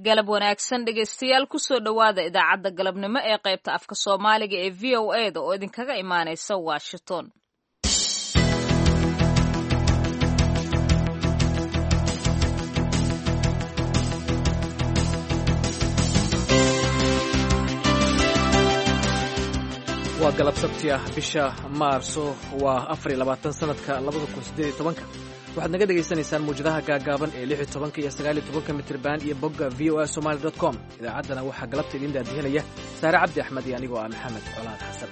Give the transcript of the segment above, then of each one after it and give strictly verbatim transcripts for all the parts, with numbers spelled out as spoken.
galab wanaagsan dhegaystayaal kusoo dhowaada idaacadda galabnimo ee qaybta afka soomaaliga ee v o a da oo idinkaga imaanaysa washington. waa galab sabti ah bisha maarso waa afar iyo labaatan sanadka labada kun siddeed iyo tobanka waxaad naga dhegaysanaysaan muwjadaha gaagaaban ee lix iyo tobanka iyo sagaal iyo tobanka mitriban iyo bogga v o a somali dot com. idaacaddana waxaa galabta idiin daadihinaya saare cabdi axmed iyo anigoo ah maxamed colaad xasan.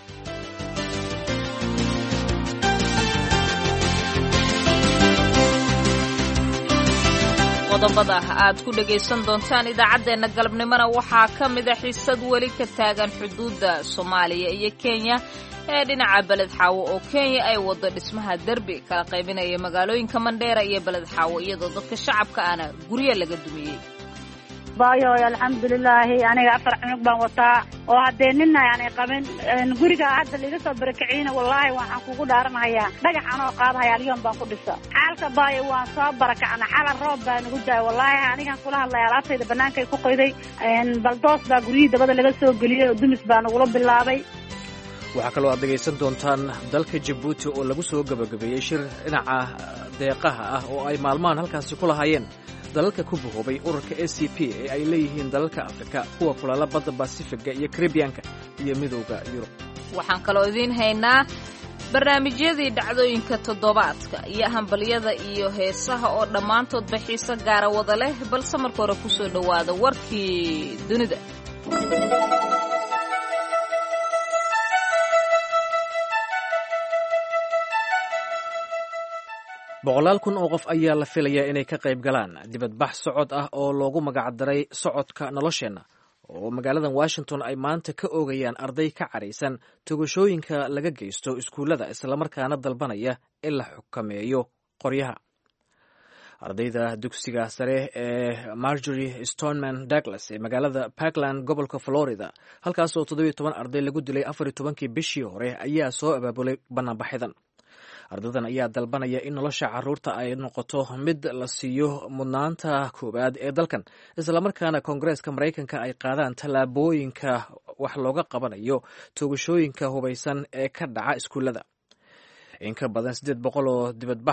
qodobada aad ku dhegaysan doontaan idaacaddeenna galabnimona waxaa ka mida xiisad weli ka taagan xuduudda soomaaliya iyo kenya ee dhinaca beled xaawo oo kenya ay wado dhismaha derbi kala qaybinaya magaalooyinka mandheera iyo beled xaawo iyadoo dadka shacabka ana guryo laga dumiyey. bayo alxamdulilaahi aniga afar cunug baan wataa oo haddee nina aanay qabin guriga hadda laga soo barakiciina wallaahi waxaan kugu dhaaranahayaa dhagax anoo qaadahaya aliyoon baan ku dhisa xaalka baayo waan soo barakacna xala roob baa nagu daaya wallaahi anigaan kula hadlaya alaabtayda bannaankay ku qoyday baldoos baa guryihii dabada laga soo geliyey oo dumis baa nagula bilaabay. waxaa kaloo aad dhegaysan doontaan dalka jabuuti oo lagu soo gabagabeeyey shir dhinaca deeqaha ah oo ay maalmahan halkaasi ku lahaayeen dalalka ku buhoobay ururka a c p ee ay leeyihiin dalalka afrika kuwa kulaala badda basifiga iyo karibiyanka iyo midowda yurub. waxaan kaloo idiin haynaa barnaamijyadii dhacdooyinka toddobaadka iyo hambalyada iyo heesaha oo dhammaantoodba xiise gaara wada leh balse marka hore ku soo dhowaada warkii dunida. boqolaal kun oo qof ayaa la filayaa inay ka qayb galaan dibadbax socod ah oo loogu magacdaray socodka nolosheenna oo magaaladan washington ay maanta ka oogayaan arday ka caraysan togashooyinka laga geysto iskuullada islamarkaana dalbanaya in la xukameeyo qoryaha. ardayda dugsiga sare ee marjory stoneman douglas ee magaalada parkland gobolka florida halkaas oo toddobiyo toban arday lagu dilay afar iyo tobankii bishii hore ayaa soo abaabulay banaanbaxidan. ardadan ayaa dalbanaya in nolosha carruurta ay noqoto mid la siiyo mudnaanta koowaad ee dalkan islamarkaana koongareeska maraykanka ay qaadaan tallaabooyinka wax looga qabanayo toogashooyinka hubaysan ee ka dhaca iskuullada. in ka badan siddeed boqol oo dibadbax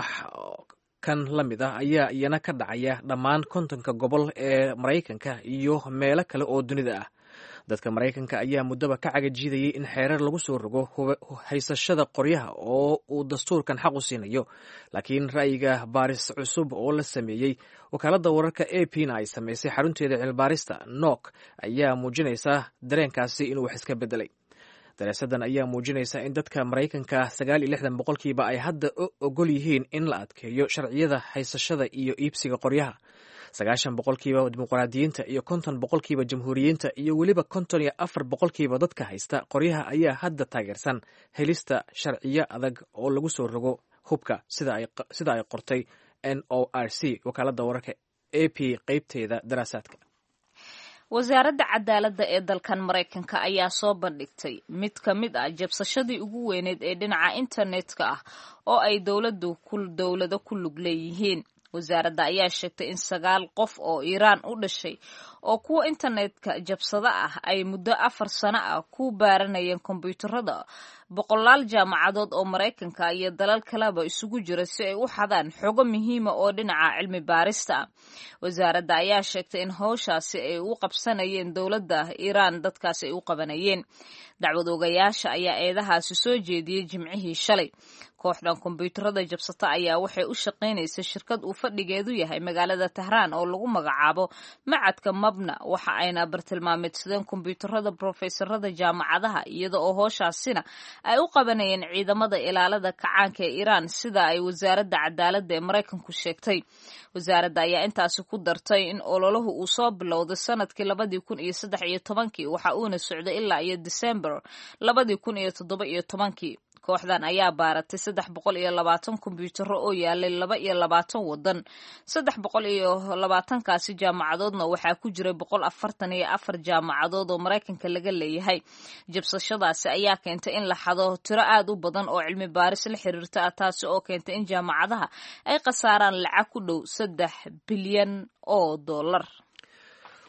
kan la mid ah ayaa iyana ka dhacaya dhammaan kontonka gobol ee maraykanka iyo meelo kale oo dunida ah. dadka maraykanka ayaa muddaba ka cagajiidayay in xeerar lagu soo rogo haysashada qoryaha oo uu dastuurkan xaq u siinayo, laakiin ra'yiga baaris cusub oo la sameeyey wakaaladda wararka a p na ay samaysay xarunteeda cilbaarista nok ayaa muujinaysa dareenkaasi inuu wax iska beddelay. daraasadan ayaa muujinaysa in dadka maraykanka sagaal iyo lixdan boqolkiiba ay hadda ogol yihiin in la adkeeyo sharciyada haysashada iyo iibsiga qoryaha. sagaashan boqolkiiba dimuqraadiyiinta iyo konton boqolkiiba jamhuuriyiinta iyo weliba konton iyo afar boqolkiiba dadka haysta qoryaha ayaa hadda taageersan helista sharciyo adag oo lagu soo rogo hubka sida ay qortay n o r c wakaaladda wararka a p qaybteeda daraasaadka. wasaaradda cadaaladda ee dalkan maraykanka ayaa soo bandhigtay mid ka mid ah jabsashadii ugu weyneed ee dhinaca internetka ah oo ay dowladdu dowlado ku lug leeyihiin. wasaaradda ayaa sheegtay in sagaal qof oo iiraan u dhashay oo kuwa internetka jabsada ah ay muddo afar sano ah ku baaranayeen kombiyuutarada boqolaal jaamacadood oo maraykanka iyo dalal kaleba isugu jira si ay u xadaan xogo muhiima oo dhinaca cilmi baarista ah. wasaaradda ayaa sheegtay in howshaasi ay u qabsanayeen dowladda iiraan dadkaasi ay u qabanayeen. dacwad ogayaasha ayaa eedahaasi soo jeediyey jimcihii shalay. kooxdan kombiyuutarada jabsata ayaa waxay u shaqaynaysa shirkad uu fadhigeedu yahay magaalada tahraan oo lagu magacaabo macadka mabna waxa ayna bartilmaameedsadeen kombiyuutarada brofesorada jaamacadaha iyada oo hooshaasina ay u qabanayeen ciidamada ilaalada kacaanka ee iiraan sida ay wasaaradda cadaaladda ee maraykanku sheegtay. wasaaradda ayaa intaasi ku dartay in ololahu uu soo bilowday sanadkii labadii kun iyo saddex iyo tobankii waxa uuna socday ilaa iyo december labadii kun iyo toddoba iyo tobankii. kooxdan ayaa baaratay saddex boqol iyo labaatan kombiyuutaro oo yaalay laba iyo labaatan waddan. saddex boqol iyo labaatankaasi jaamacadoodna waxaa ku jiray boqol afartan iyo afar jaamacadood oo maraykanka laga leeyahay. jabsashadaasi ayaa keentay in la xado tiro aad u badan oo cilmi baaris la xiriirta ah, taasi oo keentay in jaamacadaha ay khasaaraan lacag ku dhow saddex bilyan oo dollar.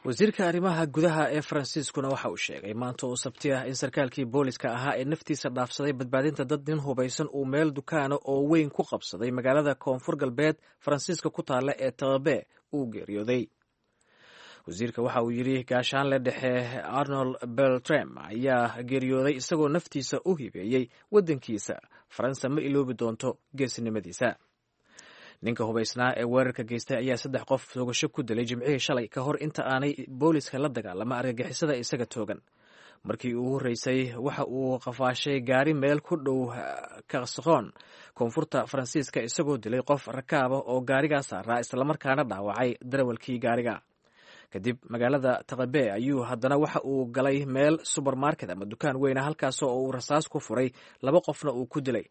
wasiirka arrimaha gudaha ee faransiiskuna waxa uu sheegay maanta oo sabti ah in sarkaalkii booliska ahaa ee naftiisa dhaafsaday badbaadinta dad nin hubaysan uu meel dukaana oo weyn ku qabsaday magaalada koonfur galbeed faransiiska ku taalla ee tababe uu geeriyooday. wasiirka waxa uu yidhi gaashaanle dhexe arnold beltrem ayaa geeriyooday isagoo naftiisa u hibeeyey waddankiisa. faransa ma iloobi doonto geesinimadiisa. ninka hubaysnaa ee weerarka geystay ayaa saddex qof toogasho ku dilay jimcihii shalay ka hor inta aanay booliska la dagaalama argagixisada isaga toogan. markii ugu horreysay waxa uu qafaashay gaari meel ku dhow kasqoon koonfurta faransiiska isagoo dilay qof rakaaba oo gaarigaa saaraa islamarkaana dhaawacay darawalkii gaariga. kadib magaalada taqabe ayuu haddana waxa uu galay meel subermarket ama dukaan weyna halkaasoo uu rasaas ku furay laba qofna uu ku dilay.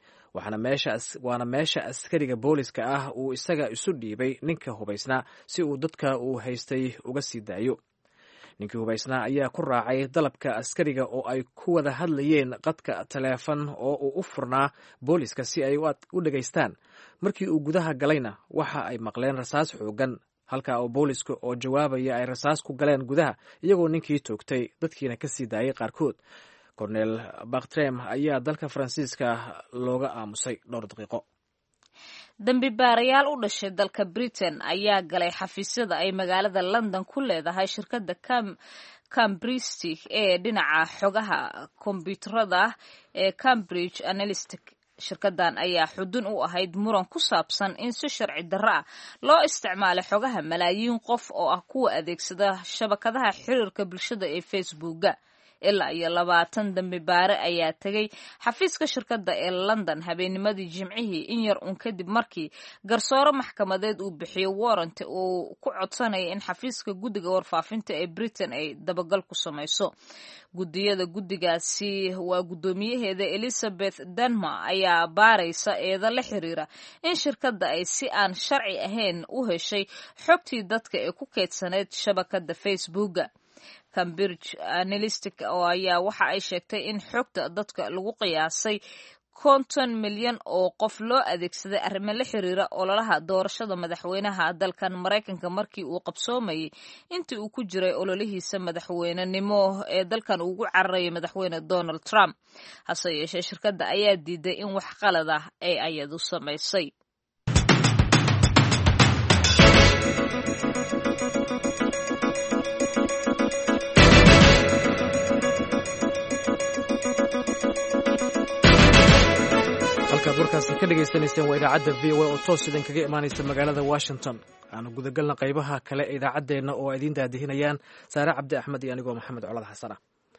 waana meesha askariga booliska ah uu isaga isu dhiibay ninka hubaysnaa si uu dadka uu haystay uga sii daayo. ninkii hubaysnaa ayaa ku raacay dalabka askariga oo ay ku wada hadlayeen qadka taleefon oo uu u furnaa booliska si ay u dhegaystaan. markii uu gudaha galayna waxa ay maqleen rasaas xoogan halka oo booliska oo jawaabaya ay rasaas ku galeen gudaha iyagoo ninkii toogtay dadkiina ka sii daayay qaarkood. cornel baktrem ayaa dalka faransiiska looga aamusay dhowr daqiiqo. dambi baarayaal u dhashay dalka britain ayaa galay xafiisyada ay magaalada london ku leedahay shirkadda cambridge ee dhinaca xogaha kombiyuutarada ee cambridge analytic. shirkadan ayaa xudun u ahayd muran ku saabsan in si sharci darro ah loo isticmaalay xogaha malaayiin qof oo ah kuwa adeegsada shabakadaha xiriirka bulshada ee facebooka. ilaa iyo labaatan dambi baare ayaa tegay xafiiska shirkadda ee london habeennimadii jimcihii in yar uun kadib markii garsoore maxkamadeed uu bixiyo warrant uu ku codsanaya in xafiiska guddiga warfaafinta ee britain ay dabagal ku samayso. guddiyada guddigaasi waa guddoomiyaheeda elizabeth denmer ayaa baaraysa eeda la xiriira in shirkadda ay si aan sharci ahayn u heshay xogtii dadka ee ku keydsaneyd shabakadda facebooka. cambridge analytic oo ayaa waxa ay sheegtay in xogta dadka lagu qiyaasay konton milyan oo qof loo adeegsaday arrimo la xiriira ololaha doorashada madaxweynaha dalkan maraykanka markii uu qabsoomayay intii uu ku jiray ololihiisa madaxweynenimo ee dalkan ugu cararayay madaxweyne donald trump. hase yeeshee shirkadda ayaa diiday in wax qalad ah ay ayadu samaysay. halkaad warkaasi ka dhagaysanayseen waa idaacadda v o a oo toos idin kaga imaanaysa magaalada washington. aanu gudagalna qaybaha kale ee idaacaddeenna oo idiin daadihinayaan saare cabdi axmed iyo anigoo maxamed colad xasana.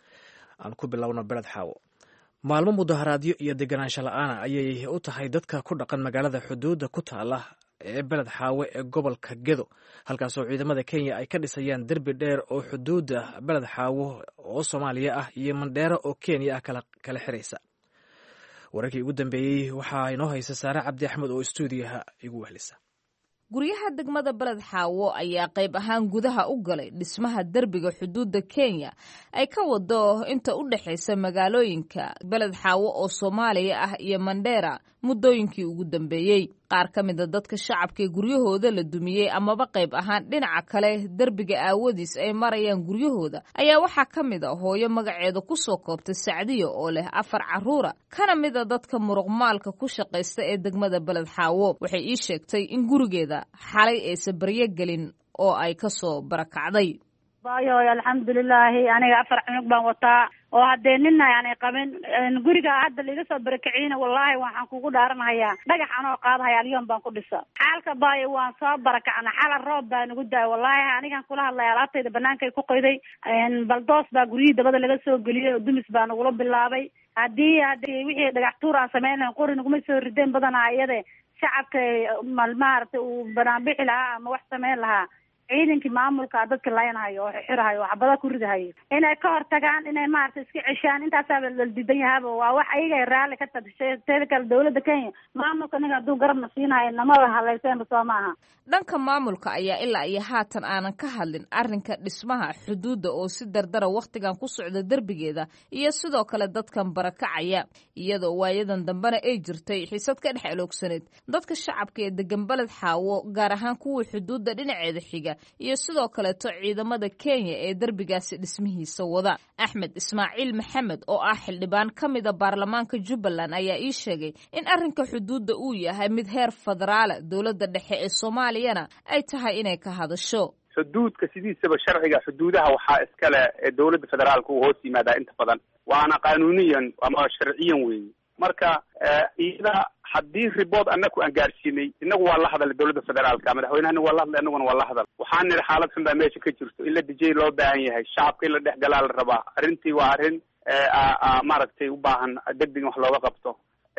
aan ku bilowno beled xaawo. maalmo mudaharaadyo iyo deganaansho la-aana ayay u tahay dadka ku dhaqan magaalada xuduudda ku taala ee beled xaawe ee gobolka gedo, halkaasoo ciidamada kenya ay ka dhisayaan derbi dheer oo xuduudda beled xaawo oo soomaaliya ah iyo mandheero oo kenya ah kala xiraysa. wararkii ugu dambeeyey waxaa inoo haysa saare cabdi axmed oo istuudiyaha igu wehlisa. guryaha degmada beled xaawo ayaa qayb ahaan gudaha u galay dhismaha derbiga xuduudda kenya ay ka wado inta u dhexaysa magaalooyinka beled xaawo oo soomaaliya ah iyo mandheera muddooyinkii ugu dambeeyey. qaar ka mid a dadka shacabka ee guryahooda la dumiyey amaba qayb ahaan dhinaca kale derbiga aawadiis ay marayaan guryahooda ayaa waxaa ka mid a hooyo magaceeda ku soo koobtay sacdiyo oo leh afar carruura kana mid a dadka muruqmaalka ku shaqaysta ee degmada beled xaawo. waxay ii sheegtay in gurigeeda xalay aysa baryo gelin oo ay ka soo barakacday. bayoy alxamdulilaahi aniga afar cunug baan wataa oo haddee nina aanay qabin guriga hadda laiga soo barakiciina wallaahi waxaan kugu dhaaranahayaa dhagax anoo qaadahaya alyoon baan ku dhisa. xaalka baayo waan soo barakacna xala roob baa nagu daay wallaahi anigan kula hadlaya alaabtayda banaankay ku qoyday baldoos baa guryihii dabada laga soo geliyey oo dumis baa nagula bilaabay. haddii haddii wixii dhagax tuur aan samayn lahayn qori naguma soo rideen badanaa iyade shacabka maaragtay uu banaanbixi lahaa ama wax samayn lahaa ciidankii maamulka dadka laynhayo oo xirahayo oo xabada ku ridahayo inay ka hortagaan inay maaragtay iska ceshaan intaasaa la diidan yahaaba waa wax ayaga raalli ka tadashay. teeda kale dawladda kenya maamulka ninka hadduu garabna siinayo namada halayseenba soo maaha. dhanka maamulka ayaa ilaa iyo haatan aanan ka hadlin arrinka dhismaha xuduudda oo si dardara wakhtigan ku socda derbigeeda iyo sidoo kale dadkan barakacaya, iyadoo waayadan dambena ay jirtay xiisad ka dhex aloogsaneed dadka shacabka ee degan beled xaawo gaar ahaan kuwa xuduudda dhinaceeda xiga iyo sidoo kaleeto ciidamada kenya ee derbigaasi dhismihiisa wada. axmed ismaaciil maxamed oo ah xildhibaan ka mida baarlamaanka jubbaland ayaa ii sheegay in arrinka xuduudda uu yahay mid heer federaala, dowladda dhexe ee soomaaliyana ay tahay inay ka hadasho. xuduudka sidiisaba sharciga xuduudaha waxaa iskale ee dowladda federaalka uu hoos yimaadaa inta badan, waana qanuuniyan ama sharciyan weeye. marka iyada haddii ribood annagu aan gaadhsiinay, inagu waa la hadalay dowladda federaalka, madaxweynahana waa la hadlay, annaguna waa la hadal. waxaan nidhi xaalad xun baa meesha ka jirto, in la dejiyay loo baahan yahay, shacabka in la dhex galaa la rabaa. arrintii waa arrin maaragtay u baahan degdeg wax looga qabto.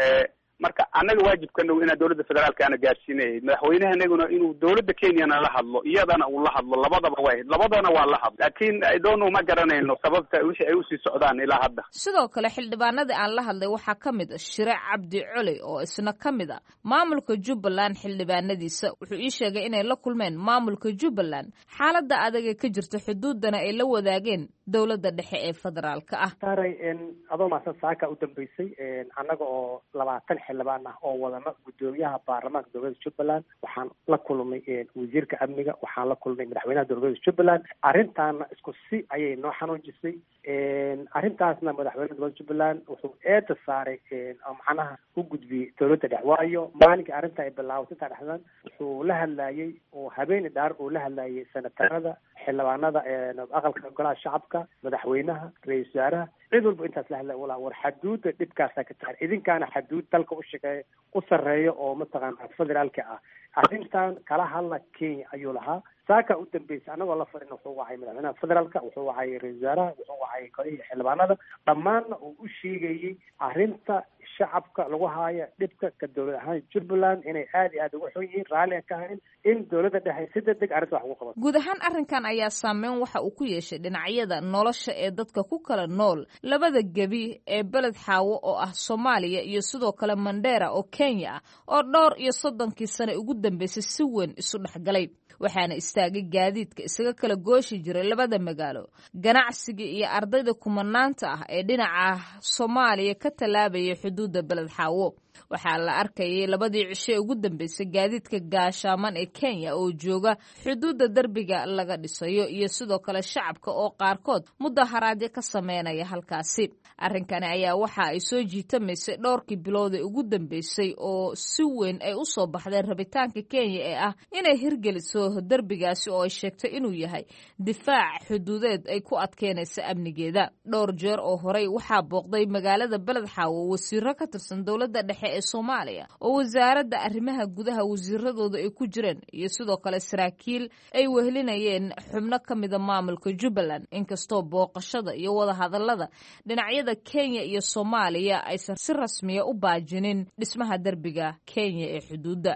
marka annaga waajibkana inaa dowladda federaalka ana gaadhsiinay, madaxweynahanaguna inuu dowladda kenyana la hadlo, iyadana uu la hadlo, labadaba way labadana waa la hadlo. laakiin idoonu ma garanayno sababta wixii ay usii socdaan ilaa hadda. sidoo kale xildhibaanadii aan la hadlay waxaa ka mid ah Shire Cabdi Coli oo isna ka mid ah maamulka Jubbaland. xildhibaanadiisa wuxuu ii sheegay inay la kulmeen maamulka Jubbaland xaaladda adag ee ka jirta xuduudana ay la wadaageen dowladda dhexe ee federaalka ah. taaray in adoo maasan saaka u dambeysay annaga oo labaatan xildhibaan ah oo wadana gudoomiyaha baarlamaanka dowladda Jubbaland, waxaan la kulmay wasiirka amniga, waxaan la kulmay madaxweynaha dowladda Jubbaland. arrintaana isku si ayay noo xanuujisay. arrintaasna madaxweynaha dowladda Jubbaland wuxuu eeda saaray macnaha u gudbiyey dowladda dhexe, waayo maalinka arrinta ay bilaawatay intaa dhexdan wuxuu la hadlayay oo habeeni dhaar uu la hadlayay senatarada, xildhibaanada aqalka golaha shacabka, madaxweynaha, ra-iisul wasaaraha, cid walba intaas la hadlay walaa war xaduudda dhibkaasa ka tahay, idinkaana xaduud dalka u shaqeeya u sarreeya oo mataqaana federaalka ah. arrintan kala hadla Kenya ayuu lahaa. saaka u dambeysay anagoo la farin wuxuu wacay madaxweynaha federaalka, wuxuu wacay ra-iisul wasaaraha, wuxuu wacay golihii xildhibaanada, dhammaanna uu u sheegayay arrinta shacabka lagu haayo dhibka ka dowlad ahaan Jubbaland inay aad iyo aad uga xun yihiin, raalli aan ka ahayn in dowladda dhexe si degdeg arrinta wax ugu qabato. guud ahaan arrinkan ayaa saameyn waxa uu ku yeeshay dhinacyada nolosha ee dadka ku kala nool labada gebi ee beled xaawo oo ah Soomaaliya iyo sidoo kale Mandera oo Kenya ah oo dhowr iyo soddonkii sano ugu dambeysay si weyn isu dhexgalay. waxaana istaagay gaadiidka isaga kala gooshi jiray labada magaalo, ganacsiga iyo ardayda kumanaanta ah ee dhinaca Soomaaliya ka talaabaya xuduudda beled xaawo. waxaa la arkayay labadii cisho ugu dambeysay gaadiidka gaashaaman ee Kenya oo jooga xuduudda derbiga laga dhisayo iyo sidoo kale shacabka oo qaarkood mudaharaadyo ka sameynaya halkaasi. arrinkani ayaa waxa ay soo jiitamaysay dhowrkii bilood ee ugu dambeysay oo si weyn ay u soo baxdeen rabitaanka Kenya ee ah inay hirgeliso derbigaasi oo ay sheegtay inuu yahay difaac xuduudeed ay ku adkeynaysa amnigeeda. dhowr jeer oo horey waxaa booqday magaalada beled xaawo wasiiro ka tirsan dowladda dhexe ee Soomaaliya oo wasaaradda arrimaha gudaha wasiiradooda ay ku jireen iyo sidoo kale saraakiil ay wehelinayeen xubno ka mida maamulka Jubbaland. inkastoo booqashada iyo wada hadallada dhinacyada Kenya iyo Soomaaliya aysan si rasmiya u baajinin dhismaha derbiga Kenya ee xuduudda.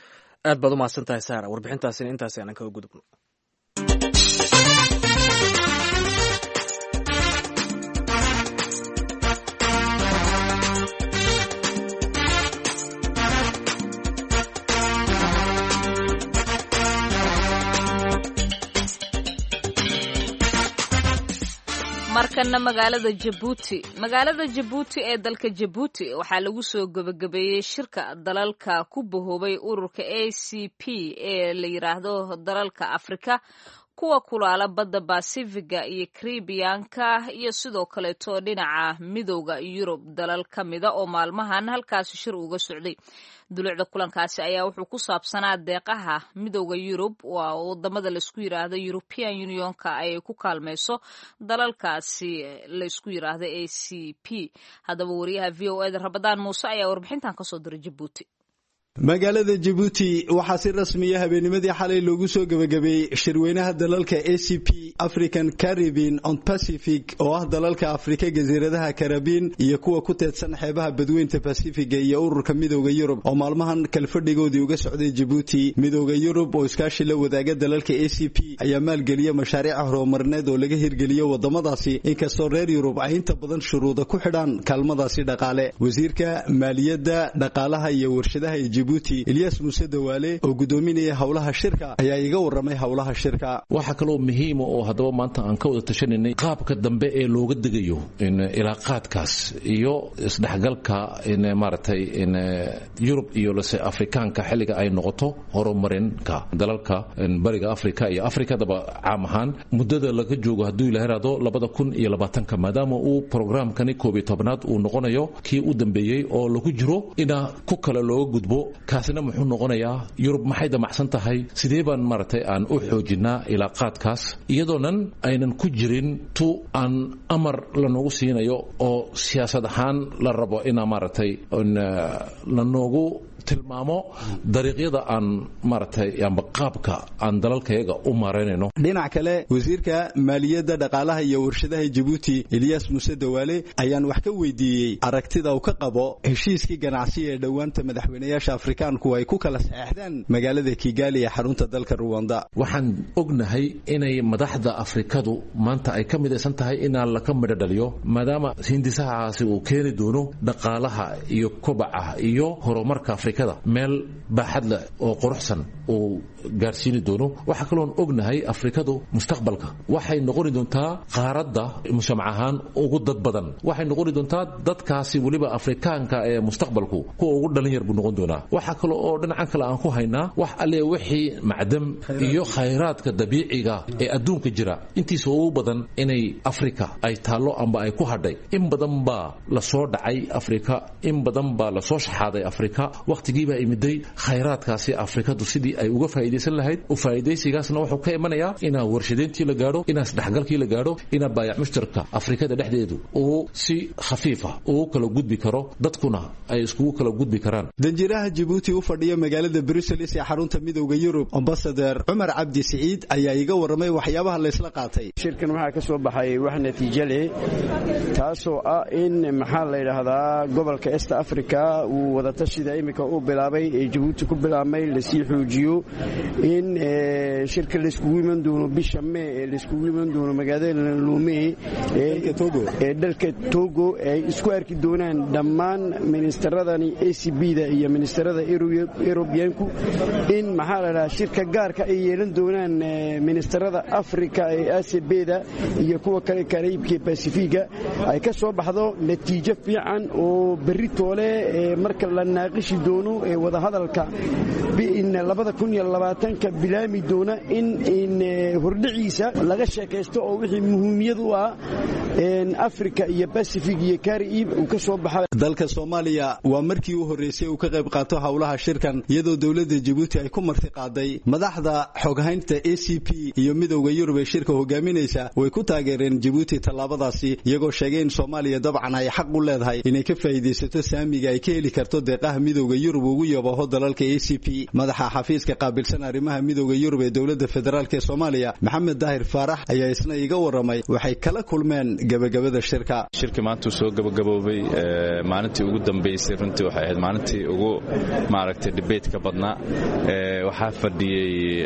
aad baad u mahadsantahay Saara, warbixintaasina intaas aan ka gudubno. markana magaalada Djibouti magaalada Djibouti ee dalka Djibouti waxaa lagu soo gabagabeeyay shirka dalalka ku bahoobay ururka A C P ee la yiraahdo dalalka Afrika kuwa kulaala badda Pacifiga iyo Caribbeanka iyo sidoo kale to dhinaca midowga Yurub dalal kamida oo maalmahan halkaas shir uga socday. dulucda kulankaasi ayaa wuxuu ku saabsanaa deeqaha midowga Yurub waa wadamada la isku yiraahdo European Unionka ay ku kaalmayso dalalkaasi la isku yiraahdo A C P. hadaba wariyaha V O A da Rabadaan Muuse ayaa warbixintan ka soo diray Djibouti. magaalada Djibouti waxaa si rasmi ah habeennimadii xalay loogu soo gabagabeeyay shirweynaha dalalka A C P African Caribbean and Pacific oo ah dalalka Afrika jasiiradaha Caribbean iyo kuwa ku teedsan xeebaha badweynta Pacifiga iyo ururka midowga Yurub oo maalmahan kala fadhigoodii uga socday Djibouti. midowga Yurub oo iskaashi la wadaaga dalalka A C P ayaa maalgeliya mashaariic horumarineed oo laga hirgeliyo wadamadaasi, inkastoo reer Yurub ay inta badan shuruudo ku xidhaan kaalmadaasi dhaqaale. wasiirka maaliyadda, dhaqaalaha iyo warshadaha Djibouti Ilyas Muuse Dawaale oo gudoominaya hawlaha shirka ayaa iga waramay hawlaha shirka. waxa kale oo muhiim oo hadaba maanta aan ka wada tashanay qaabka dambe ee looga degayo in ilaaqaadkaas iyo isdhaxgalka in maartay in Europe iyo lase Afrikaanka xilliga ay noqoto horumarinka dalalka bariga Afrika iyo Afrika daba caam ahaan muddada laga joogo haduu ilaahay raado labada kun iyo labaatanka maadaama uu programkani koob iyo tobnaad uu noqonayo kii u dambeeyay oo lagu jiro ina ku kala looga gudbo kaasina muxuu noqonayaa Europe maxay damacsan tahay sidee baan maartay aan u xoojinaa ilaaqaadkaas iyadoonan aynan ku jirin tu aan amar la noogu siinayo oo siyaasad ahaan la rabo ina maartay la noogu tilmaamo dariiqyada aan maartay amba qaabka aan dalalkayaga u maareynayno. dhinaca kale wasiirka maaliyadda dhaqaalaha iyo warshadaha Djibouti Ilyas Muuse Dawaale ayaan wax ka weydiiyey aragtida uu ka qabo heshiiskii ganacsi ee dhawaanta madaxweynayaasha Afrikaanku ay ku kala saxeexdeen magaalada Kigali ee xarunta dalka Rwanda. waxaan ognahay inay madaxda Afrikadu maanta ay ka midaysan tahay in la ka midhaliyo maadaama hindisahaasi uu keeni doono dhaqaalaha iyo kobaca iyo horumarka Afrika meel baaxad leh oo quruxsan oo gaarsiin doono. waxa kale oo ognahay Afrikadu mustaqbalka waxay noqon doontaa qaaradda mujtamac ahaan ugu dad badan waxay noqon doontaa dadkaasi waliba Afrikaanka ee mustaqbalku kuwa ugu dhalin yar buu noqon doonaa. waxa kale oo dhinaca kale aan ku haynaa wax alle wixii macdam iyo khayraadka dabiiciga ee adduunka jira intiisa ugu badan inay Afrika ay taalo amba ay ku hadhay in badan baa la soo dhacay Afrika in badan baa la soo shaxaaday Afrika waqtigiiba imiday khayraadkaasi Afrikadu sidii ay uga faa'iideysan lahayd u faa'iideysigaasna wuxuu ka imanayaa ina warshadeyntii la gaaro ina isdhaxgalkii la gaaro ina baayac mushtarka Afrikada dhexdeedu oo si khafiifa oo kala gudbi karo dadkuna ay isku kala gudbi karaan. danjiraha Djibouti u fadhiya magaalada Brussels ee xarunta midowga Yurub Ambassador Umar Abdi Said ayaa iga waramay waxyaabaha la isla qaatay. shirkan waxa ka soo baxay wax natiijo leh taasoo ah in maxaa la yiraahdaa gobolka East Africa uu wada tashida imika uu bilaabay ee Djibouti ku bilaabmay la sii xoojiyo in shirka la isku iman doono bisha May ee la isku iman doono magaalada Lomé ee Togo ee dalka Togo ay isku arki doonaan dhammaan ministeradani A C B-da iyo ministerada Europeanku in maxaa la yiraahdaa shirka gaarka ay yeelan doonaan ministerada Afrika ee A C B-da iyo kuwa kale Caribbean Pacifica ay ka soo baxdo natiijo fiican oo berri toole marka la naaqishi doono ee wada hadalka in labada kun iyo labaatanka bilaami doona in in hordhiciisa laga sheekaysto oo wixii muhiimiyad u ah in Afrika iyo Pacific iyo Caribbean uu ka soo baxay. dalka Soomaaliya waa markii uu horeysay uu ka qayb qaato hawlaha shirkan iyadoo dawladda Djibouti ay ku marti qaaday madaxda xoghaynta A C P iyo midowga Yurub ee shirka hogaaminaysa way ku taageereen Djibouti talaabadaasi iyagoo sheegay in Soomaaliya dabcan ay xaq u leedahay inay ka faa'iideysato saamiga ay ka heli karto deeqaha midowga Yurub ugu yabaho dalalka A C P. madaxa xafiiska qaabilsan arrimaha midowga Yurub ee dawladda federaalka ee Soomaaliya Maxamed Daahir Faarax ayaa isna iga waramay waxay kala kulmeen gabagabada shirka. shirka maanta soo gabagaboobay maalintii ugu dambeysay runtii waxay ahayd maalintii ugu maaragtay debate ka badnaa waxaa fadhiyay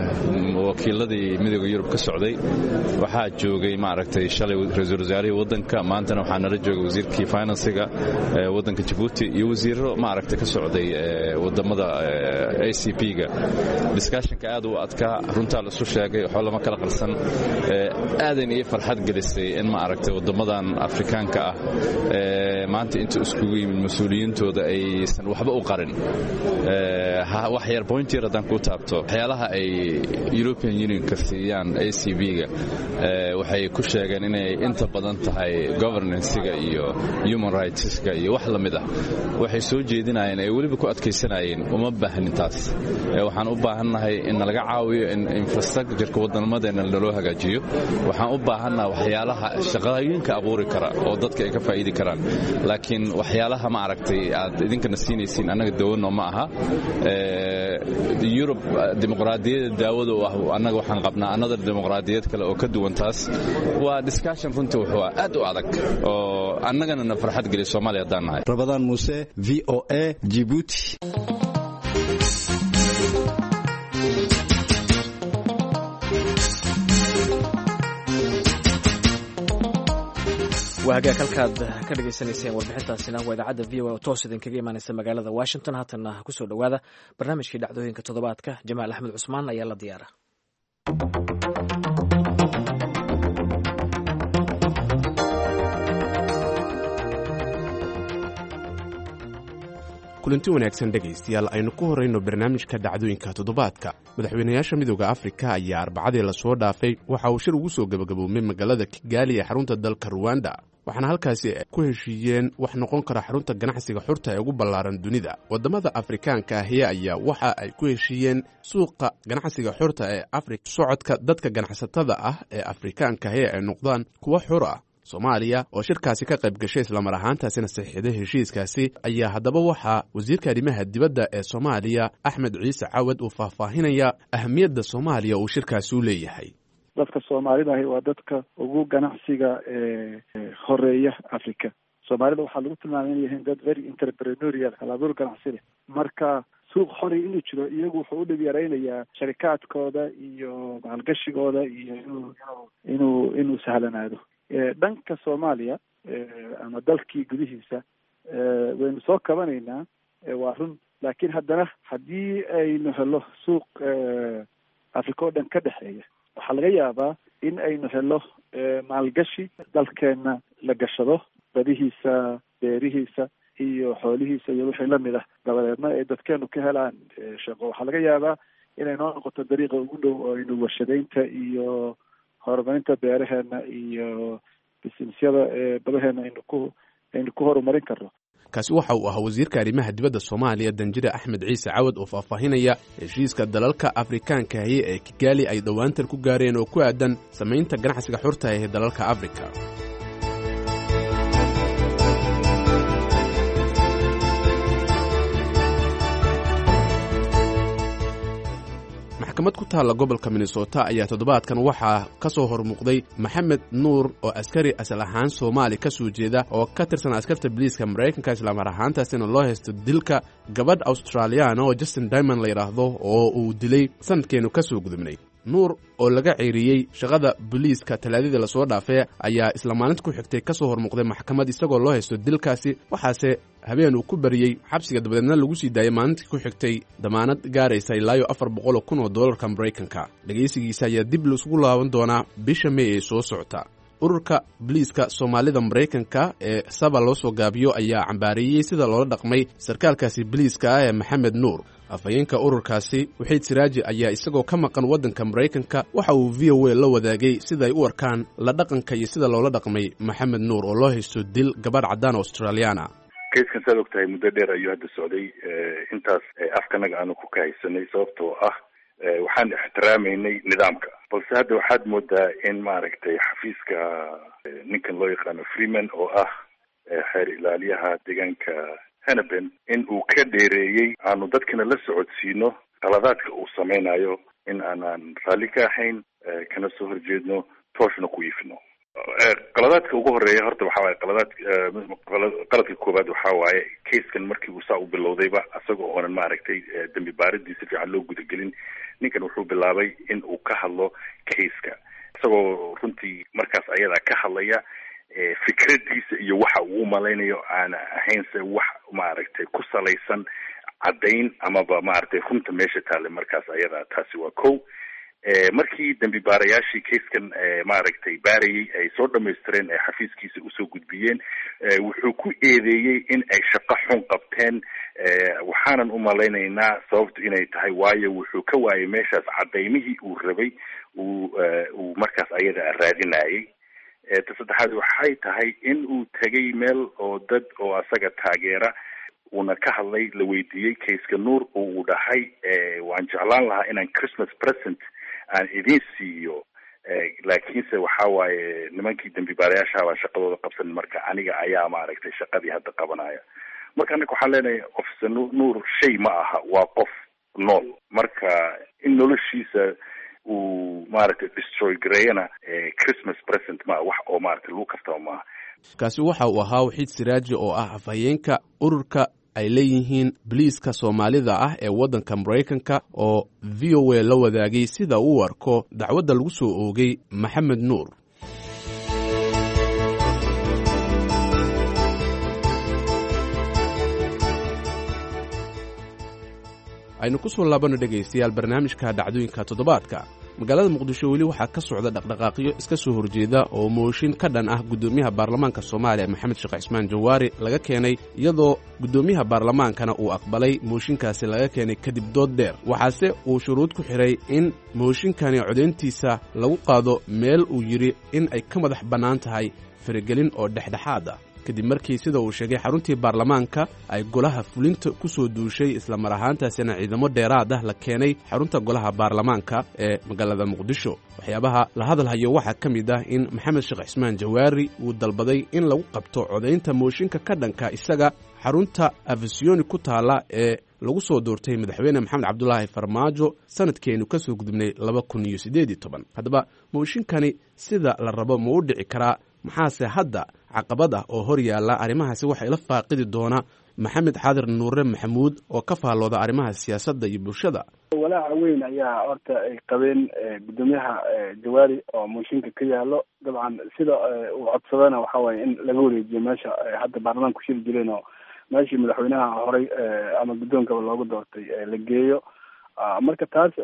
wakiiladii midowga Yurub ka socday waxaa joogay maaragtay shalay ra'iisul wasaaraha wadanka maantana waxaa nala joogay wasiirkii financiga wadanka Djibouti iyo wasiirro maaragtay ka socday wadamada A C P-ga. discussionka aad u adkaa runtaa la soo sheegay waxa lama kala qarsan aadan iyo farxad gelisay in maaragtay wadamadan Afrikaanka ah maanta inta isku yimid mas'uuliyintooda aysan waxba u qarin. wax yar point yar hadan ku taabto waxyaalaha ay European Union ka siiyaan A C B-ga waxay ku sheegeen inay inta badan tahay governance-ga iyo human rights-ga iyo wax la mid ah waxay soo jeedinayeen ay waliba ku adkeysanayeen uma baahnin taas. waxaan u baahannahay in laga caawiyo in infrastructure-ka wadamadeena loo hagaajiyo waxaan u baahannahay waxyaalaha shaqooyinka abuuri kara oo dadka ay ka faa'iidi karaan laakiin waxyaalaha ma aragtay aad idinkana siinaysiin anaga dawladno ma aha. Europe dimuqraadiyadda daawada ah anaga waxaan qabnaa another dimuqraadiyad kale oo ka duwan taas. waa discussion runtii wuxuu aad u adag oo annagana farxad geliyo Soomaaliya hadaan nahay. Rabadaan Muuse V O A Djibouti. waa hagaag halkaad ka dhagaysanayseen warbixintaasina waa idaacadda v o a oo toos idinkaga imaanaysa magaalada washington. haatanna kusoo dhowaada barnaamijkii dhacdooyinka toddobaadka. jamaal axmed cusmaan ayaa la diyaara. kulanti wanaagsan dhegaystayaal, aynu ku horrayno barnaamijka dhacdooyinka toddobaadka. madaxweynayaasha midooda afrika ayaa arbacadii lasoo dhaafay waxa uu shir ugu soo gebagaboomay magaalada kigaali ee xarunta dalka ruwanda, waxaana halkaasi ku heshiiyeen wax noqon kara xarunta ganacsiga xurta ee ugu ballaaran dunida. waddamada afrikaanka ahi ayaa waxa ay ku heshiiyeen suuqa ganacsiga xurta ee afrika. socodka dadka ganacsatada ah ee afrikaanka ahi ay noqdaan kuwa xur ah. soomaaliya oo shirkaasi ka qayb gashay islamar ahaantaasina saxiixday heshiiskaasi ayaa haddaba waxaa wasiirka arrimaha dibadda ee soomaaliya axmed ciise cawad uu faahfaahinaya ahamiyadda soomaaliya uu shirkaasi u leeyahay. dadka soomaalidahi waa dadka ugu ganacsiga horeeya africa. soomaalida waxaa lagu tilmaamay inay yihiin dad very entrepreneurial, halabuur ganacsi leh. marka suuq xori inuu jiro iyagu wuxuu u dhib yaraynayaa sharikaadkooda iyo maalgashigooda iyo inuu inuu inuu sahlanaado. dhanka soomaaliya ama dalkii gudihiisa waynu soo kabanaynaa, waa run. laakiin haddana haddii aynu helo suuq africa oo dhan ka dhexeeya, waxaa laga yaabaa in aynu helo maalgashi dalkeenna la gashado, badihiisa, beerihiisa iyo xoolihiisa iyo wixii lamid ah. dabadeedna ay dadkeenu ka helaan shaqo. waxaa laga yaabaa inay noo noqoto dariiqa ugu dhow oo aynu warshadaynta iyo horumarinta beeraheena iyo bisinesyada badaheena aynu ku aynu ku horumarin karno. kaasi waxa uu ahaa wasiirka arrimaha dibadda soomaaliya danjire axmed ciise cawad oo faahfaahinaya heshiiska dalalka afrikaanka ahi ee kigaali ay dhowaantan ku gaareen oo ku aadan samaynta ganacsiga xurta ee dalalka afrika. maxkamad ku taalla gobolka minnesota ayaa toddobaadkan waxaa ka soo hormuuqday maxamed nuur oo askari asal ahaan soomaali ka soo jeeda oo ka tirsan askarta biliiska maraykanka, islamar ahaantaasina loo haysto dilka gabadh australiyaana oo justin diamond la yidhaahdo oo uu dilay sanadkeenu ka soo gudubnay. nuur oo laga ceyriyey shaqada booliiska talaadadii lasoo dhaafay ayaa isla maalinta ku xigtay ka soo hormuuqday maxkamad isagoo loo haysto dilkaasi, waxaase habeen uu ku bariyey xabsiga dabadeedna lagu sii daayay maalintii ku xigtay damaanad gaaraysa ilaa iyo afar boqol oo kun oo doolarka maraykanka. dhegaysigiisa ayaa dib laisugu laaban doonaa bisha may ee soo socota. ururka biliiska soomaalida maraykanka ee saba loo soo gaabiyo ayaa cambaareeyey sida loola dhaqmay sarkaalkaasi biliiska ah ee maxamed nuur. afhayeenka ururkaasi waxiid siraaji ayaa isagoo ka maqan waddanka maraykanka waxa uu v o a la wadaagay sida ay u arkaan la dhaqanka iyo sida loola dhaqmay maxamed nuur oo loo haysto dil gabadh caddaan australiyaana. kayskan saad og tahay muddo dheer ayuu hadda socday. intaas afkanaga aanu ku kahaysanay sababtoo ah waxaan ixtiraamaynay nidaamka, balse hadda waxaad moodaa in maaragtay xafiiska ninkan loo yaqaano freeman oo ah xeer ilaaliyaha deegaanka hanaben in uu ka dheereeyey aanu dadkana la socodsiino qaladaadka uu samaynayo, in aanaan raalli ka ahayn, kana soo horjeedno, tooshna ku iifino. qaladaadka ugu horeeya horta waxaa waaye qaladaad qaladka koowaad waxaa waaye kayskan markii uu saa u bilowdayba isagoo oonan maaragtay dambi baaridii si fiican loo gudagelin, ninkan wuxuu bilaabay in uu ka hadlo kayska isagoo runtii markaas ayadaa ka hadlaya fikradiisa iyo waxa uu umalaynayo aan ahaynse wax maaragtay ku salaysan caddayn amaba maaragtay runta meesha taale. markaas ayadaa taasi waa kow. markii dambi baarayaashii kayskan maaragtay baarayay ay soo dhamaystireen ay xafiiskiisa usoo gudbiyeen, wuxuu ku eedeeyey in ay shaqo xun qabteen. waxaanan umalaynaynaa sababtu inay tahay waayo wuxuu ka waayay meeshaas cadaymihii uu rabay uu uu markaas ayada raadinayay. ta saddexaad waxay tahay in uu tegay meel oo dad oo asaga taageera uuna ka hadlay, la weydiiyey kayska nuur oo uu dhahay waan jeclaan lahaa inaan christmas present aan idin siiyo, laakiinse waxa waaye nimankii dambi baarayaasha baa shaqadooda qabsan, marka aniga ayaa maaragtay shaqadii hadda qabanaya. marka anaga waxaan leenahay officer nuur shay ma aha, waa qof nool. marka in noloshiisa uu maaragtay destroy gareeyana christmas present ma wax oo maaragtay lagu kastaba maaha. kaasi waxa uu ahaa waxiid siraaji oo ah afhayeenka ururka ay leeyihiin biliiska soomaalida ah ee waddanka maraykanka oo v o a la wadaagay sida uu arko dacwadda lagu soo oogay maxamed nuur. aynu ku soo laabanno dhegaystayaal barnaamijka dhacdooyinka toddobaadka magaalada muqdisho weli waxaa ka socda dhaqdhaqaaqyo iska soo horjeeda oo mooshin ka dhan ah guddoomiyaha baarlamaanka soomaaliya maxamed sheekh cismaan jawaari laga keenay iyadoo guddoomiyaha baarlamaankana uu aqbalay mooshinkaasi laga keenay kadib dood dheer waxaase uu shuruud ku xidhay in mooshinkani codayntiisa lagu qaado meel uu yidhi in ay ka madax bannaan tahay faragelin oo dhexdhexaad ah kadib markii sida uu sheegay xaruntii baarlamaanka ay golaha fulinta ku soo duushay isla mar ahaantaasina ciidamo dheeraad ah la keenay xarunta golaha baarlamaanka ee magaalada muqdisho waxyaabaha la hadalhayo waxaa ka mid ah in maxamed sheekh cismaan jawaari uu dalbaday in lagu qabto codaynta mooshinka ka dhanka isaga xarunta afisiyoni ku taala ee lagu soo doortay madaxweyne maxamed cabdulaahi farmaajo sanadkeenu ka soo gudubnay laba kun iyo siddeed iyo toban haddaba mooshinkani sida la rabo ma u dhici karaa maxaase hadda caqabad ah oo hor yaalla arrimahaasi waxay la faaqidi doona maxamed xaadir nuure maxamuud oo ka faallooda arrimaha siyaasadda iyo bulshada walaaca weyn ayaa horta ay qabeen guddoomiyaha jawaari oo mooshinka ka yaallo dabcan sida uu codsadana waxa waaye in laga wareejiyo meesha hadda baarlamaanka ku shiri jireen oo meeshii madaxweynaha horey ama guddoonkaba loogu doortay la geeyo marka taas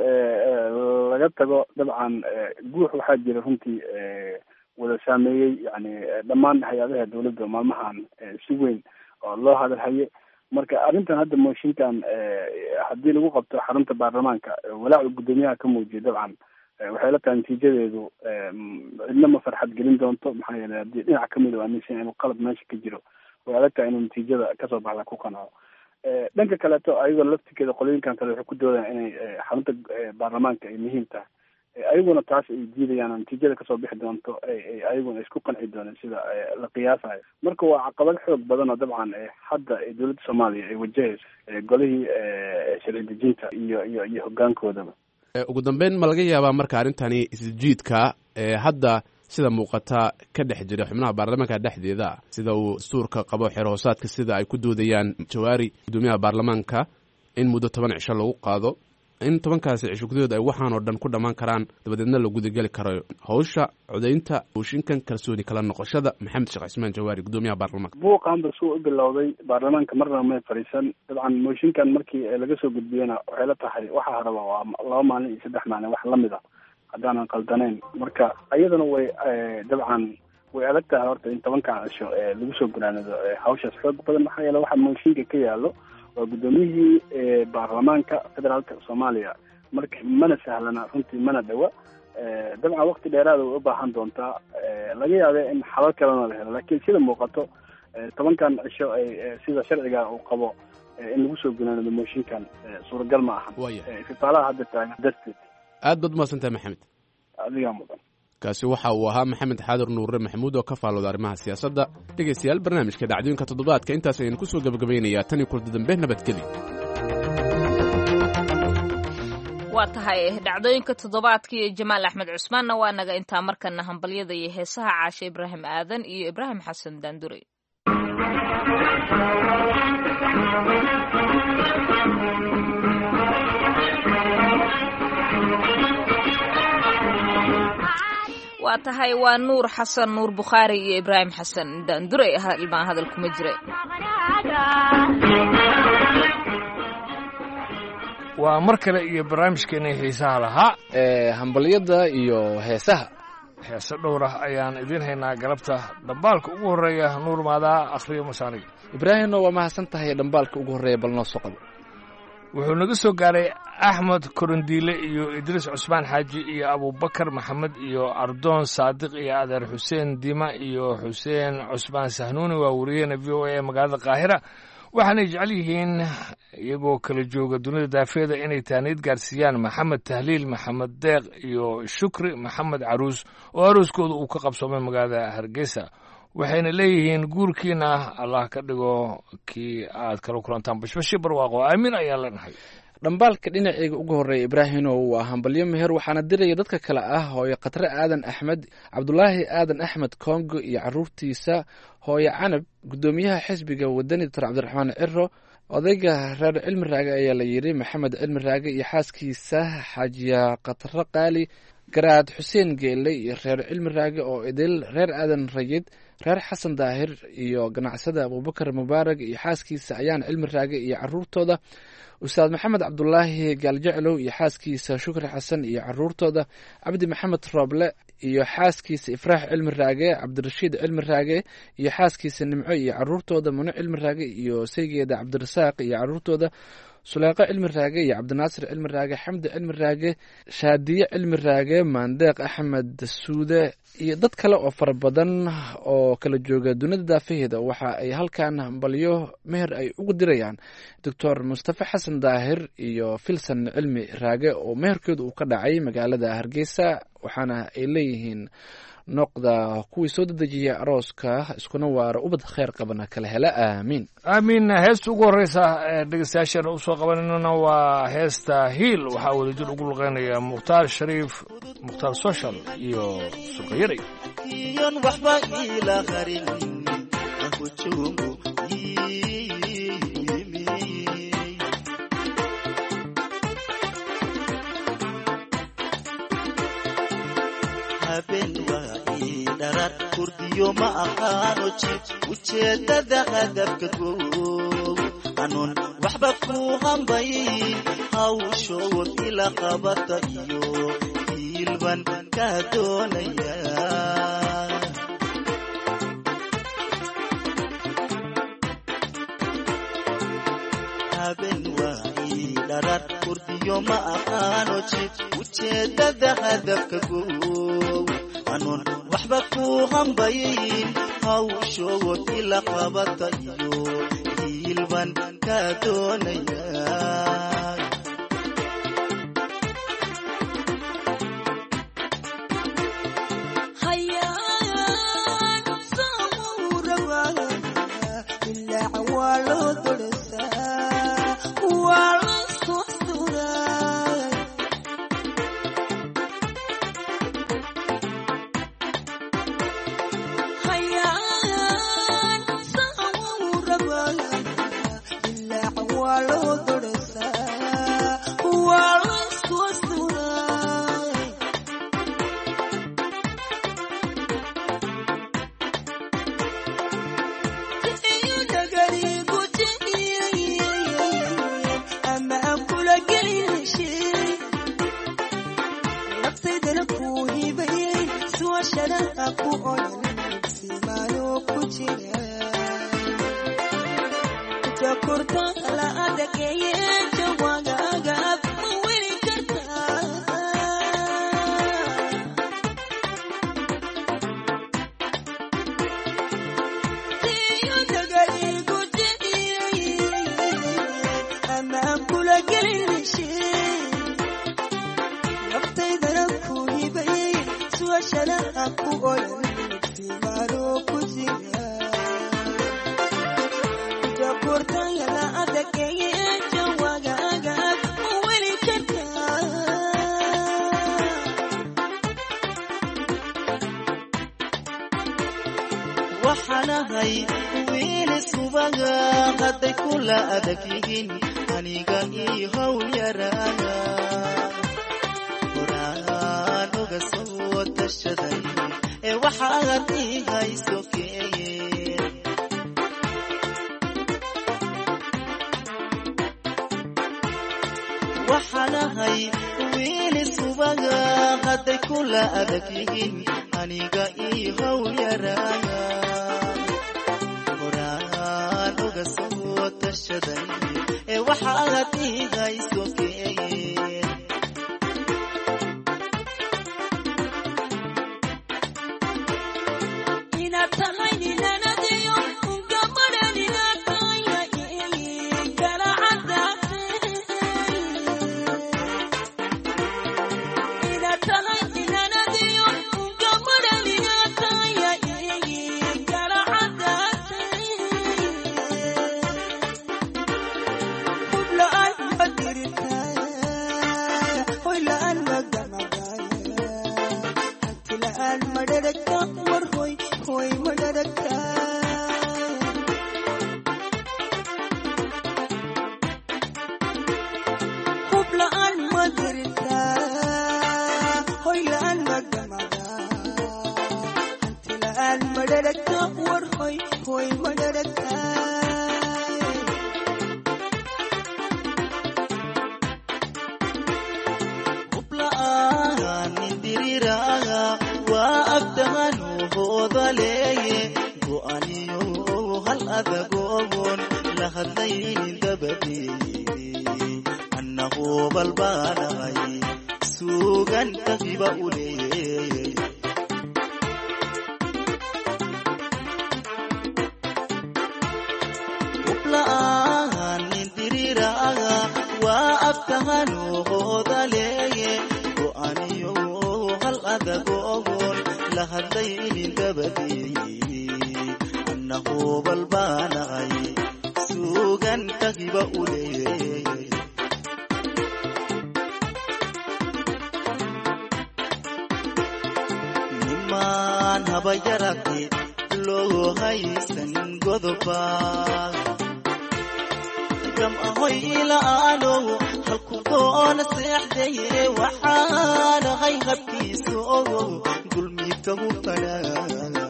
laga tago dabcan guux waxaa jira runtii wada saameeyey yani dhammaan hay-adaha dawladda maalmahan si weyn oo loo hadalhaye marka arrintan hadda mooshinkan haddii lagu qabto xarunta baarlamaanka walaacu guddoomiyaha ka muujiya dabcan waxay la tahay natiijadeedu cidna ma farxad gelin doonto maxaa yeelay haddii dhinac kamid o aaminsan inuu qalab meesha ka jiro way adag tahay inuu natiijada kasoo baxda ku qanaco dhanka kaleeto ayagoo laftikeeda qolooyinkan kale waxay ku doodaan inay xarunta baarlamaanka ay muhiim tahay ayaguna taas ay diidayaan natiijada kasoo bixi doonto ayaguna isku qanci dooneen sida la qiyaasayo marka waa caqabad xoog badan oo dabcan hadda dowladda soomaaliya ay wajahayso golihii sharci dejinta iyo iyo iyo hogaankoodaba ugu dambeyn ma laga yaabaa marka arrintani isjiidka hadda sida muuqata ka dhex jira xubnaha baarlamaanka dhexdeeda sida uu dastuurka qabo xeer hoosaadka sida ay ku doodayaan jawaari guddoomiyaha baarlamaanka in muddo toban cisho lagu qaado in tobankaasi cisho gudahood ay waxaan oo dhan ku dhammaan karaan dabadeedna la gudageli karo hawsha codaynta mooshinkan kalsooni kala noqoshada maxamed sheekh cismaan jawaari guddoomiyaha baarlamaanka buuqaanba suu u bilowday baarlamaanka marna may fadhiisan dabcan mooshinkan markii laga soo gudbiyena waxay la tahay waxaa raba waa laba maalin iyo saddex maalin wax lamid a haddaanan qaldanayn marka iyadana way dabcan way adag tahay horta in tobankan cisho lagu soo gunaanado hawshaas xoog badan maxaa yeele waxaa mooshinka ka yaallo waa guddoomiyihii baarlamaanka federaalka soomaaliya marka mana sahlana runtii mana dhawa dabcan waqti dheeraada way u baahan doontaa laga yaabee in xalal kalena la helo laakiin sida muuqato tobankan cisho ay sida sharciga uu qabo in lagu soo gunaanado mooshinkan suuragal ma ahan istifaalaha hadda taagan darteed aad baad umahadsantahay maxamed adigaa mudan kaasi waxa uu ahaa maxamed xaadir nuure maxamuud oo ka faallooda arrimaha siyaasadda dhegaystayaal barnaamijka dhacdooyinka toddobaadka intaas ayaynu ku soo gebagabaynayaa tan iyo kulda dambe nabadgeli waa tahay dhacdooyinka toddobaadka iyo jamaal axmed cusmaanna waa naga intaa markana hambalyada iyo heesaha caashe ibraahim aadan iyo ibraahim xasan daandure waa tahay waa nuur xasan nuur bukhaari iyo ibraahim xasan daandure ilmaan hadal kuma jira waa mar kale iyo barnaamijkeena xiisaha lahaa ee hambalyada iyo heesaha heese dhowr ah ayaan idiin haynaa galabta dhambaalka ugu horreeya nuur maadaa akhriyo masaaniga ibraahimna waa mahadsan tahay dhambaalka ugu horreeya bal noo soo qabo wuxuu naga soo gaaray axmed korondiile iyo idriis cusmaan xaaji iyo abubakar maxamed iyo ardoon saadiq iyo adeer xuseen dima iyo xuseen cusmaan sahnuuni waa wariyahena v o a ee magaalada qaahira waxaanay jecel yihiin iyagoo kala jooga dunida daafeeda inay taaniid gaarsiiyaan maxamed tahliil maxamed deeq iyo shukri maxamed caruus oo arooskooda uu ka qabsoomay magaalada hargeysa waxayna leeyihiin guurkiina allah ka dhigo kii aad kala kulantaan bashbashi barwaaqo aamin ayaan leenahay dhambaalka dhinaceyga ugu horreeya ibraahino waa hambalyo meher waxaana diraya dadka kale ah hooyo khatre aadan axmed cabdulaahi aadan axmed kongo iyo caruurtiisa hooyo canab guddoomiyaha xisbiga wadani doctor cabdiraxmaan ciro odayga reer cilmi raage ayaa la yidhi maxamed cilmi raage iyo xaaskiisa xaajiya khatre qaali garaad xuseen geelle iyo reer cilmi raage oo idil reer aadan rayid reer xasan daahir iyo ganacsada abubakar mubaarag iyo xaaskiisa ayaan cilmi raage iyo caruurtooda ustaad maxamed cabdulaahi gaaljeclow iyo xaaskiisa shukri xasan iyo caruurtooda cabdi maxamed rooble iyo xaaskiisa ifraax cilmi raage cabdirashiid cilmi raage iyo xaaskiisa nimco iyo caruurtooda mune cilmi raage iyo saygeeda cabdirasaaq iyo caruurtooda suleeqo cilmi raage iyo cabdinaasir cilmi raage xamdi cilmi raage shaadiye cilmi raage maandeeq axmed suude iyo dad kale oo fara badan oo kala jooga dunida daafaheeda waxa ay halkan hambalyo meher ay ugu dirayaan doctor mustafa xasan daahir iyo filsan cilmi raage oo meherkooda uu ka dhacay magaalada hargeysa waxaana ay leeyihiin noqda kuwii soo dedejiyay arooska iskuna waara ubad kheyr qabana kala hela aamiin aamiin heesta ugu horeysa ee dhegeystayaasheena usoo qabananana waa heesta hiil waxaa wadajir ugu luqeynaya mukhtaar shariif mukhtaar social iyo suqayaray waxba ila qarin kujumu darar kurdiyo ma aqaano jid ujeedada hadafka goow anuun waxba ku hambay hawshood ila qabata iyo hiilban ka doonaya haben waa darar kurdiyo ma aqaano jid ujeedada hadafka goow anuun waxba ku hambayin hawshood ila qabata iyo hiilban ka doonaya waxaanahay wiil subaga haday kula adag yihiin aniga ii hawl yaraaga quraan uga soo tashaday ee waxaad ii hayso keeye waxaanahay wiil subaga haday kula adag yihiin aniga ii hawl yaraaga ee waxaad ii hayso keeye inaad tahay ninanadiyo ungamadhaninataya kala cadaate inaad tahay ninanadiyo ungamadhaninataya kala cadaate lahadaynin dabadii annahu balbaanay suugan tagiba u leeyay ublaan indiriraga waa abtahanu hoodaleeye go'aniyo hal adagogon lahadaynin dabadii annahu balbaanay suugan tagiba u leeyay nimaan habayaragti loo haysan godoba gam ahoy ilaalo halku doona seexdaye waxaana hay habkiisa ogo gulmiidka hubtanaa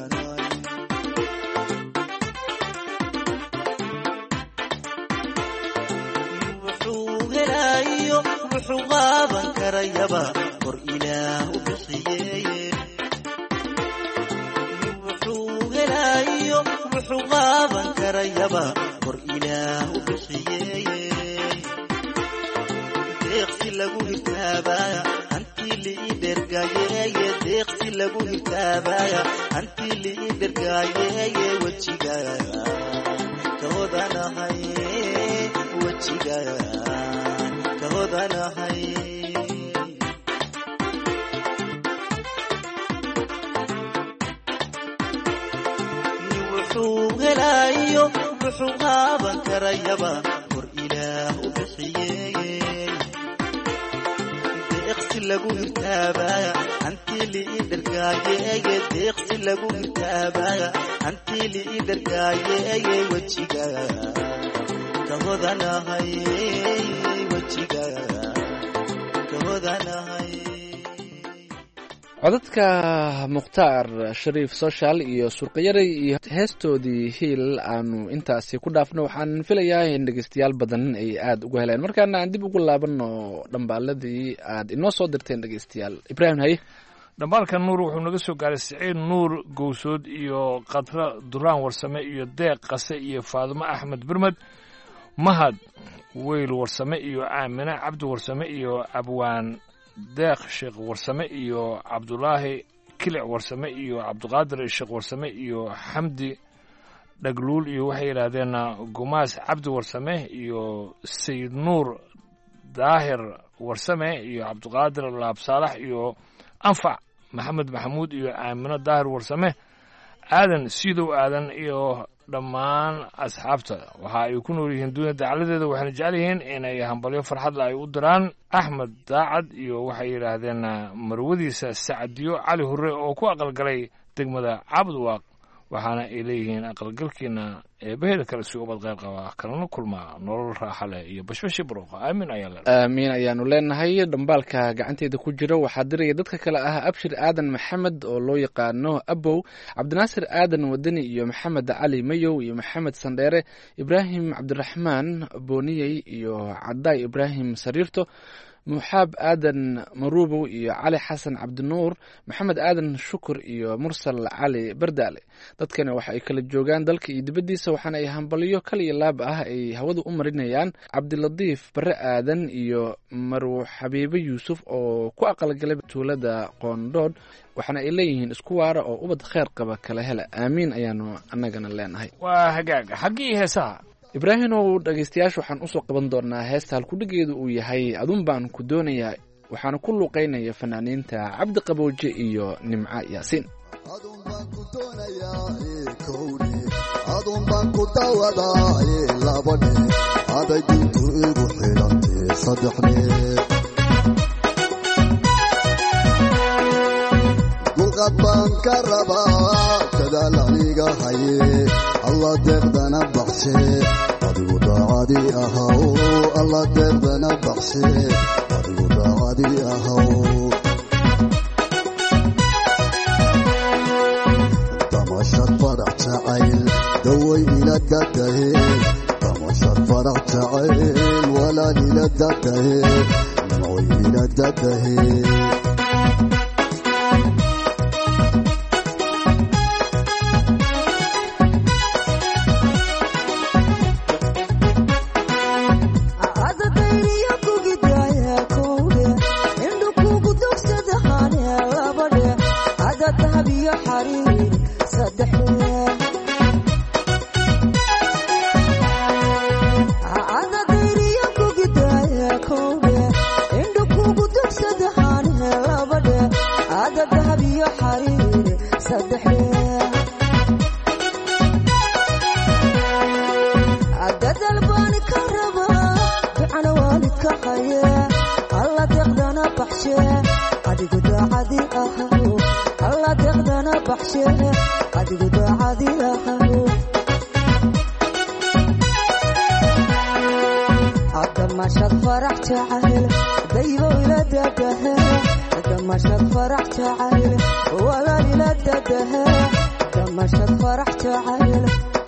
wuxuu qaaban karayaba kor ilaah u bixiyeye wuxuu helayo wuxuu qaaban karayaba kor ilaah u bixiyeye deeqsi lagu hirtaabaya hantii lii dhergayeye deeqsi lagu hirtaabaya hantii lii dhergayeye wejiga kahodanahay wejiga kahodanahay wuxuu helayo wuxuu qaaban karayaba kor ilaah u bixiyeye deeqsi lagu hirtaabaya hantii lii dhergayeye deeqsi lagu hirtaabaya hantii lii dhergayeye wejiga kahodanahay wejiga kahodanahay codadka mukhtaar shariif social iyo surqayaray iyo heestoodii hiil aanu intaasi ku dhaafno waxaan filayaa in dhegeystayaal badan ay aada ugu heleen markaana aan dib ugu laabano dhambaaladii aad inoo soo dirteen dhegeystayaal ibraahim haye dhambaalka nuur wuxuu naga soo gaaray siciid nuur gowsood iyo khadra duraan warsame iyo deeq qase iyo faadumo axmed birmed mahad weyl warsame iyo aamine cabdi warsame iyo abwaan deeq sheekh warsame iyo cabdulaahi kilic warsame iyo cabdiqaadir sheekh warsame iyo xamdi dhagluul iyo waxay yidhaahdeen gumaas cabdi warsame iyo sayid nuur daahir warsame iyo cabdiqaadir laabsaalax iyo anfac maxamed maxamuud iyo aamino daahir warsame aadan sidow aadan iyo dhammaan asxaabta waxa ay ku nool yihiin duunya dacaladeeda waxayna jecel yihiin inay hambalyo farxadla ay u diraan axmed daacad iyo waxay yidhaahdeen marwadiisa sacadiyo cali hurre oo ku aqalgalay degmada cabdwaaq waxaana ay leeyihiin aqalgalkiina eebaheeda kale si ubad qayb qaba kalana kulmaa nolol raaxa leh iyo bashbashi barooqa aamin ayaan leenahay aamiin ayaanu leenahay dhambaalka gacanteeda ku jira waxaa diraya dadka kale ah abshir aadan maxamed oo loo yaqaano abow cabdinaasir aadan wadani iyo maxamed cali mayow iyo maxamed sandheere ibraahim cabdiraxmaan booniyey iyo cadaay ibraahim sariirto muxaab aadan maruubow iyo cali xasan cabdinuur maxamed aadan shukur iyo mursal cali bardaale dadkani waxa ay kala joogaan dalka iyo dibaddiisa waxaana ay hambalyo kal iyo laab ah ay hawada u marinayaan cabdilatiif bare aadan iyo marwo xabiibe yuusuf oo ku aqalgalay tuulada qoondhoodh waxaana ay leeyihiin isku waara oo ubad kheyr qaba kala hela aamiin ayaanu annagana leenahay waa hagaaga xaggii heesaha ibraahimow dhegeystayaasha waxaan usoo qaban doonaa heesta halkudhigeedu uu yahay adun baan ku doonayaa waxaana ku luuqeynaya fanaaniinta cabdi qabooje iyo nimco yaasiin adun baan ku dawadaa labadhe aday dintu igu xilantay saddexne dulqad baan ka rabaa dadaal aniga haye alla deeqdana baxse adigu daacadi ahaw alla deeqdana baxse adigu daacadi ahaw damashad farax jacayl daway ila dadahe damashad farax jacayl walaal ila dadahe nimcoy ila dadahe saddexdee adadal baan ka rabaa ducana waalidka qaye alla deeqdana baxshe adigu daacadi ahaw alla deeqdana baxshe adigu daacadi ahaw adamashad farax jacayl daybo ila dadahe adamashad farax jacayl walaal ila dadahe adamashad farax jacayl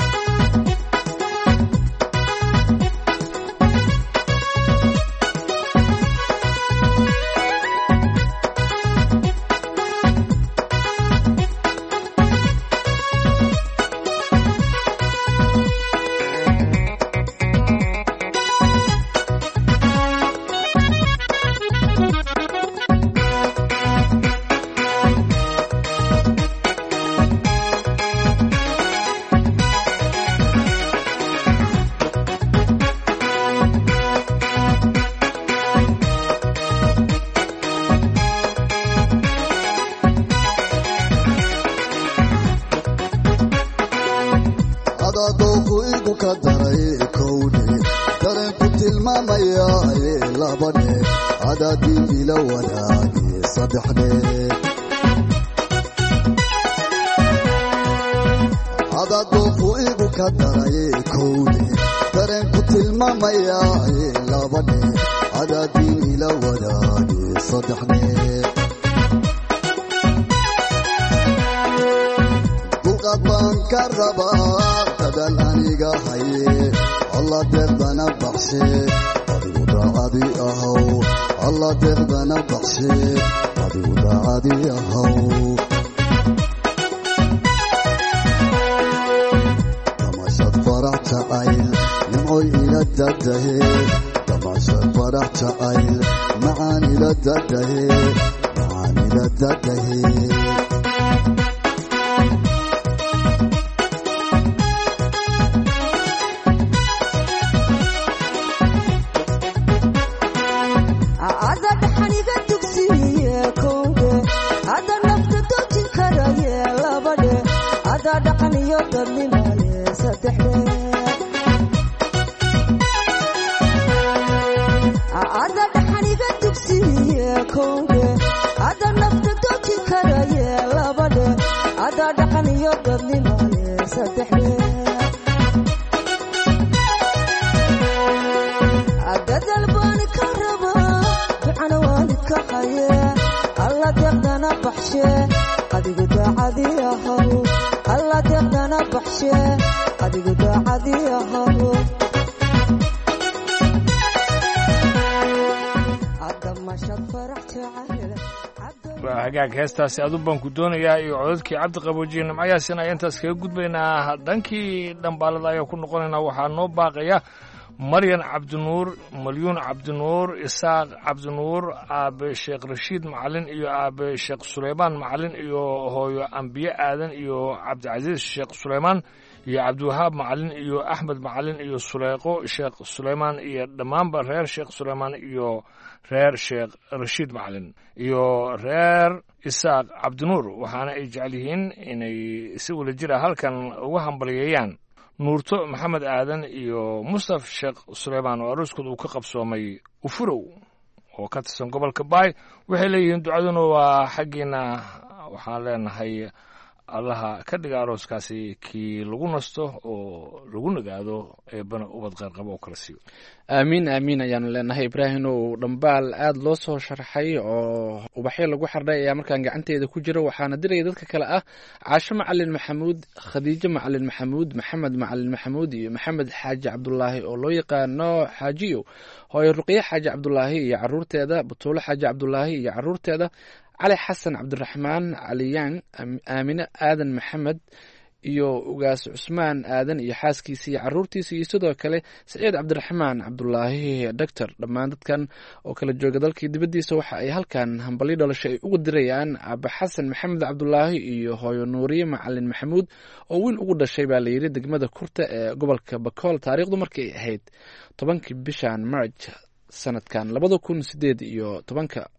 hagaag heestaasi adu baan ku doonayaa iyo codadkii cabdi qaboojiye nimcayaasina ayaan intaas kaga gudbaynaa dhankii dhambaalada ayaa ku noqonaynaa waxaa noo baaqaya maryan cabdinuur malyuun cabdinuur isaaq cabdinuur aabe sheekh rashiid macalin iyo aabe sheekh suleymaan macalin iyo hooyo ambiye aadan iyo cabdicasiis sheekh suleymaan iyo cabdiwahaab macalin iyo axmed macalin iyo suleyqo sheekh suleymaan iyo dhammaanba reer sheekh suleymaan iyo reer sheekh rashiid macalin iyo reer isaaq cabdinuur waxaana ay jecel yihiin inay si wada jira halkan uga hambalyeeyaan nuurto maxamed aadan iyo mustaf sheekh suleymaan oo arooskooda uu ka qabsoomay ufurow oo ka tirsan gobolka baay waxay leeyihiin ducaduna waa xaggiina waxaan leenahay allaha ka dhiga arooskaasi kii lagu nasto oo lagu nagaado eebana ubad qayrqabo oo kala siiyo aamiin aamiin ayaanu leenahay ibraahim oo dhambaal aad loo soo sharxay oo ubaxyo lagu xardhay ayaa markaan gacanteeda ku jira waxaana diraya dadka kale ah caasho macalin maxamuud khadiijo macalin maxamuud maxamed macalin maxamuud iyo maxamed xaaji cabdulaahi oo loo yaqaano xaajiyo hooyo ruqye xaaji cabdulaahi iyo caruurteeda butuulo xaaji cabdulaahi iyo caruurteeda cali xasan cabdiraxmaan caliyaan aamine aadan maxamed iyo ugaas cusmaan aadan iyo xaaskiisa iyo caruurtiisa iyo sidoo kale saciid cabdiraxmaan cabdulaahi doctor dhammaan dadkan oo kala jooga dalkii dibaddiisa waxa ay halkan hambalyo dhalasho ay uga dirayaan aaba xasan maxamed cabdulaahi iyo hooyo nuuriye macalin maxamuud oo wiil ugu dhashay baa layidhi degmada kurta ee gobolka bakool taariikhdu markay ahayd tobankii bishan marj sanadkan labada kun sideed iyo tobanka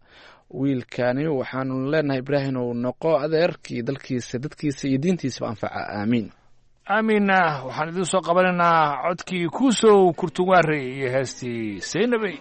wiilkani waxaanu leenahay ibraahim uu noqo adeerkii dalkiisa dadkiisa iyo diintiisaba anfaca aamiin aamiinna waxaan idiin soo qabanaynaa codkii kuusow kurtuwaarey iyo heestii saynabey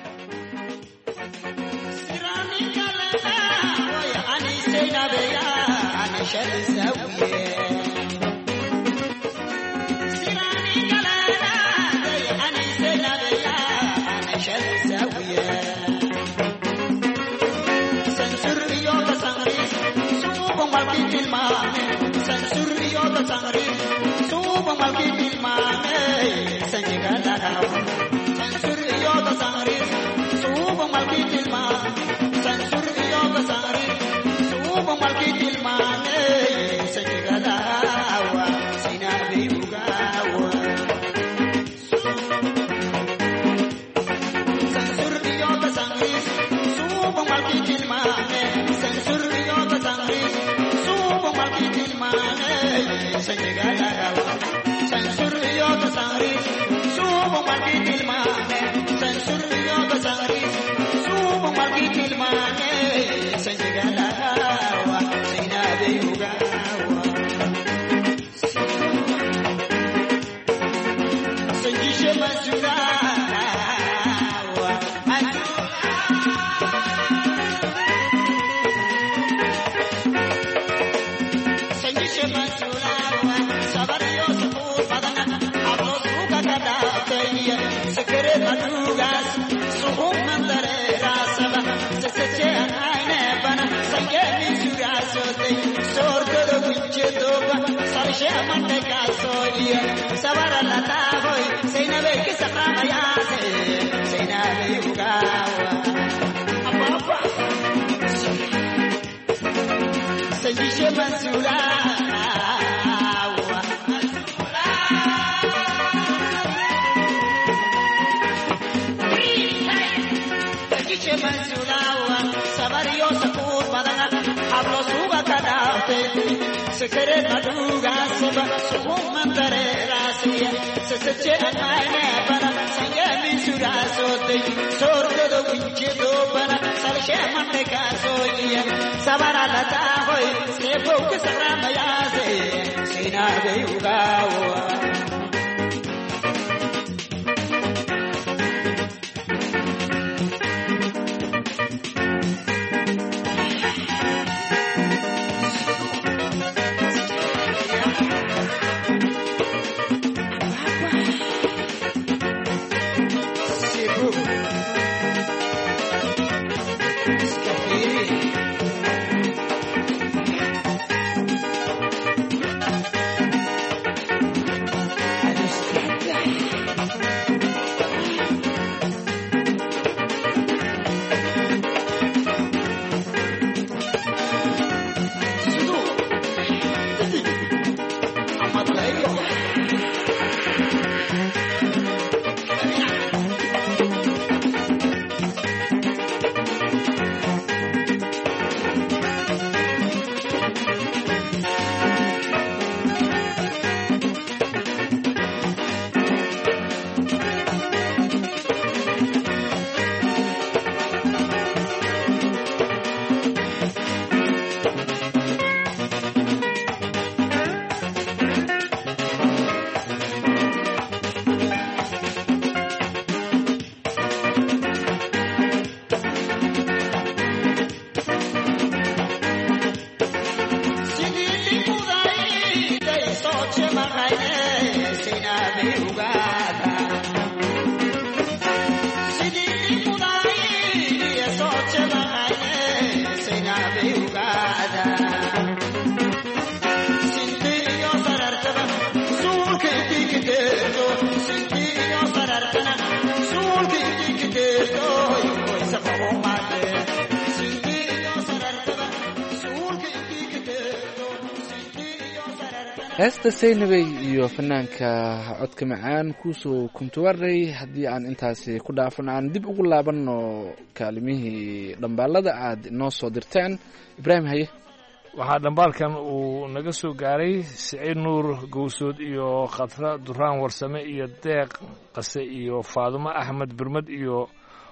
heesta saynabey iyo fanaanka codka macaan kuusoo kuntuwarey haddii aan intaasi ku dhaafan aan dib ugu laabanno kaalimihii dhambaalada aad inoo soo dirteen ibraahim haye waxaa dhambaalkan uu naga soo gaaray siciid nuur gowsood iyo khatra duraan warsame iyo deeq qase iyo faadumo axmed birmad iyo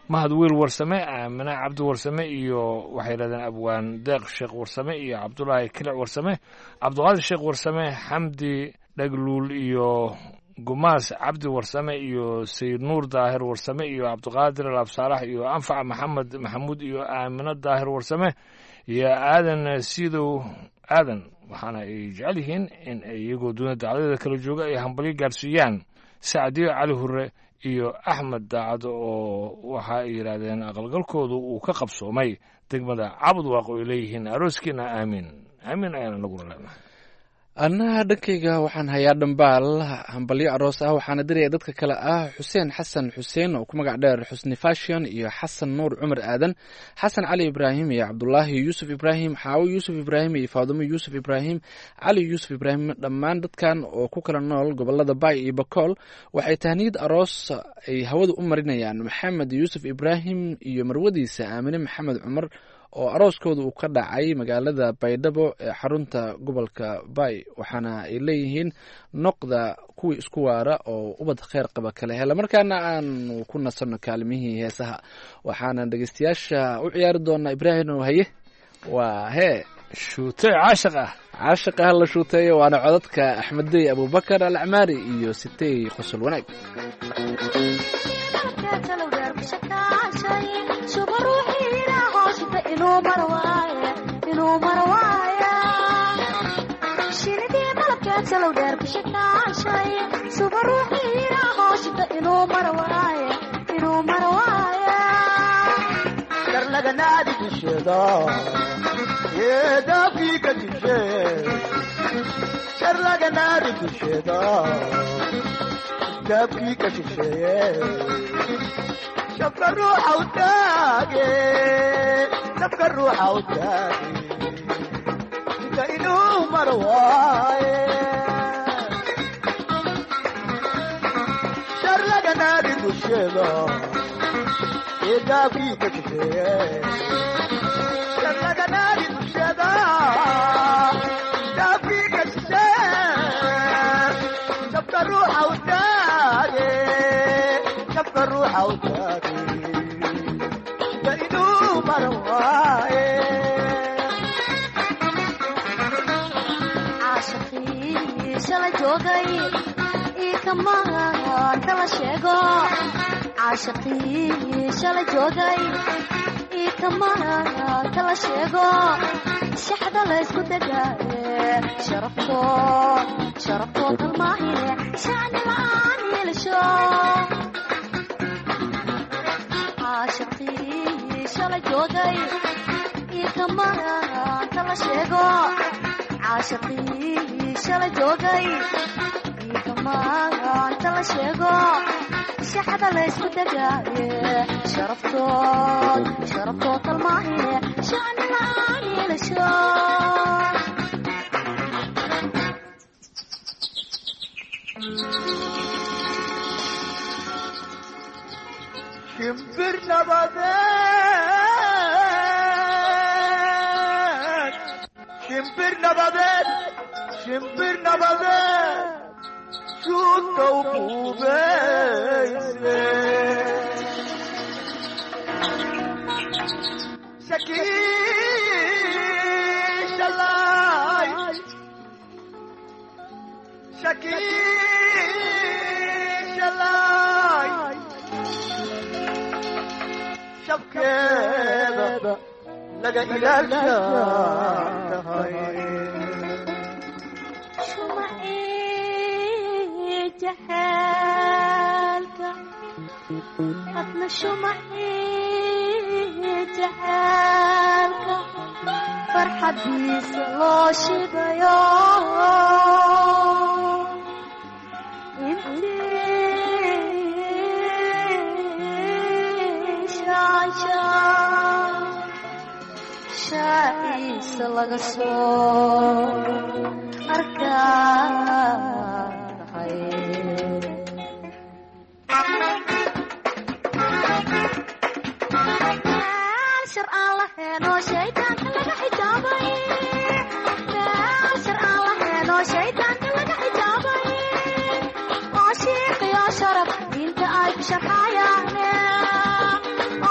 mahad wiil warsame aamine cabdi warsame iyo waxay yidhahdeen abwaan deeq sheekh warsame iyo cabdulaahi kilic warsame cabdiqaadir sheekh warsame xamdi dhagluul iyo gumaas cabdi warsame iyo sayid nuur daahir warsame iyo cabdiqaadir alaabsaalax iyo anfac maxamed maxamuud iyo aamino daahir warsame iyo aadan sidow aadan waxaana ay jecel yihiin in ay iyagoo duuna dacdadeeda kala jooga ay hambalyo gaarsiiyaan sacdiyo cali hure iyo axmed daacad oo waxa ay yidhaahdeen aqalgalkoodu uu ka qabsoomay degmada cabud waaq oo ay leeyihiin arooskiina aamiin aamiin ayaana naguna leenahay annaha dhankayga waxaan hayaa dhambaal hambalyo aroos ah waxaana diraya dadka kale ah xuseen xasan xuseen oo ku magac dheer xusni fashion iyo xasan nuur cumar aadan xasan cali ibraahim iyo cabdulaahi yuusuf ibraahim xaawo yuusuf ibraahim iyo faadumo yuusuf ibraahim cali yuusuf ibraahim dhammaan dadkan oo ku kala nool gobolada baay iyo bakool waxay tahniyad aroos ay hawada u marinayaan maxamed yuusuf ibraahim iyo marwadiisa aamine maxamed cumar oo arooskooda uu ka dhacay magaalada baydhabo ee xarunta gobolka baay waxaana ay leeyihiin noqda kuwii isku waara oo ubad kheyr qaba kale hela markaana aanu ku nasanno kaalmihii heesaha waxaana dhegeystayaasha u ciyaari doonaa ibraahim oo haye waa hee shuutay caashiq ah caashiq ah la shuuteeyo waana codadka axmeddey abubakar alcamaari iyo sitey qosol wanaag inuu marwaaye inuu marwaaye shinidii malabkeed salow dheer ku shakaashay suba ruuxiina hooshita inuu marwaaye inuu marwaaye karlaganaadi dusheeda yeedaafii ka dishe karlaganaadi dusheeda daafkii ka shisheeye shabka ruuxa u taage shabka ruuxa u taage inta inuu marwaaye sharlaganaadi dusheeda eedaafkii ka shisheeye sharlaganaadi dusheeda daafkii ka shisheeye shabka ruuxa u taage shabka ruuxa u taage caashaqii shala joogay ii kamaan kala sheego caashaqii shala joogay ii kamaan kala sheego shaxda laysku degaaye sharafto sharafto kalmaahine shacni la'aan yeelasho caashaqii shala joogay ii kamaan kala sheego caashaqii shala joogay ii kamaan kala sheego shaxda laysku degaaye sharaftood sharaftood kalmaahine shacni la'aan yeelasho shimbir nabadeed shimbir nabadeed shimbir nabadeed shuudka u qubayse shakiishalay shakiishalay shabkeeda laga ilaashahay shumacii jaxaalka adna shumacii jaxaalka farxadiisa loo shidayo shaaciisa laga soo arkahay shar aan laheenoo shaydaanka laga xijaabay shar aan laheenoo shaydaanka laga xijaabay oo shiiqiyo sharaf diinta ay ku sharxayaane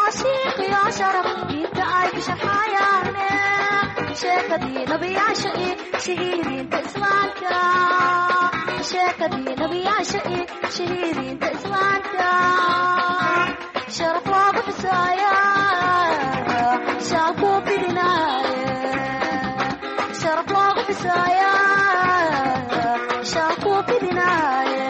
sheekadii nabiyaasha iyo shahiidiinta islaamka sheekadii nabiyaasha iyo shahiidiinta islaamka sharaf loogu xusaaya shaalkuu bidinaaye sharaf loogu xusaaya shaalkuu bidinaaye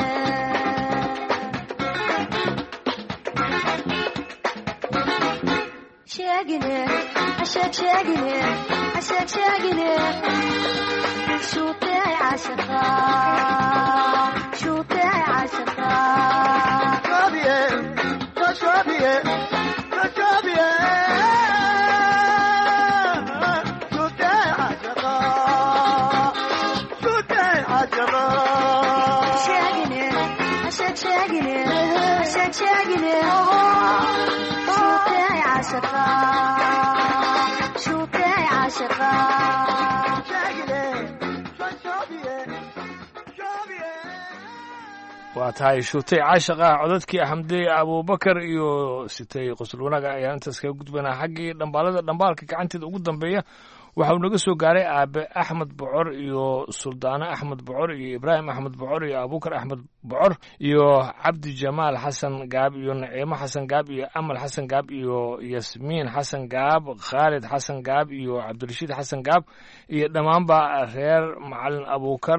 sheegine sheeg sheegine sheeg sheegine shuutay caashaqa shuutay caashaqa شوبيه شوبيه شوبيه شوتي عشقا شوتي عشقا sheegine sheeg sheegine sheeg sheegine shuutay caashaqa shuutay caashaqa waa tahay shuutay caashaqa codadkii axmdey abuubakar iyo sitay qosol wanaaga ayaan intaas kaga gudbanaa xaggii dhambaalada dhambaalka gacanteeda ugu dambeeya waxa uu naga soo gaaray aabe axmed bocor iyo suldaano axmed bocor iyo ibraahim axmed bocor iyo abuukar axmed bocor iyo cabdi jamaal xasan gaab iyo naciimo xasan gaab iyo amal xasan gaab iyo yasmiin xasan gaab khaalid xasan gaab iyo cabdirashiid xasan gaab iyo dhammaanba reer macalin abuukar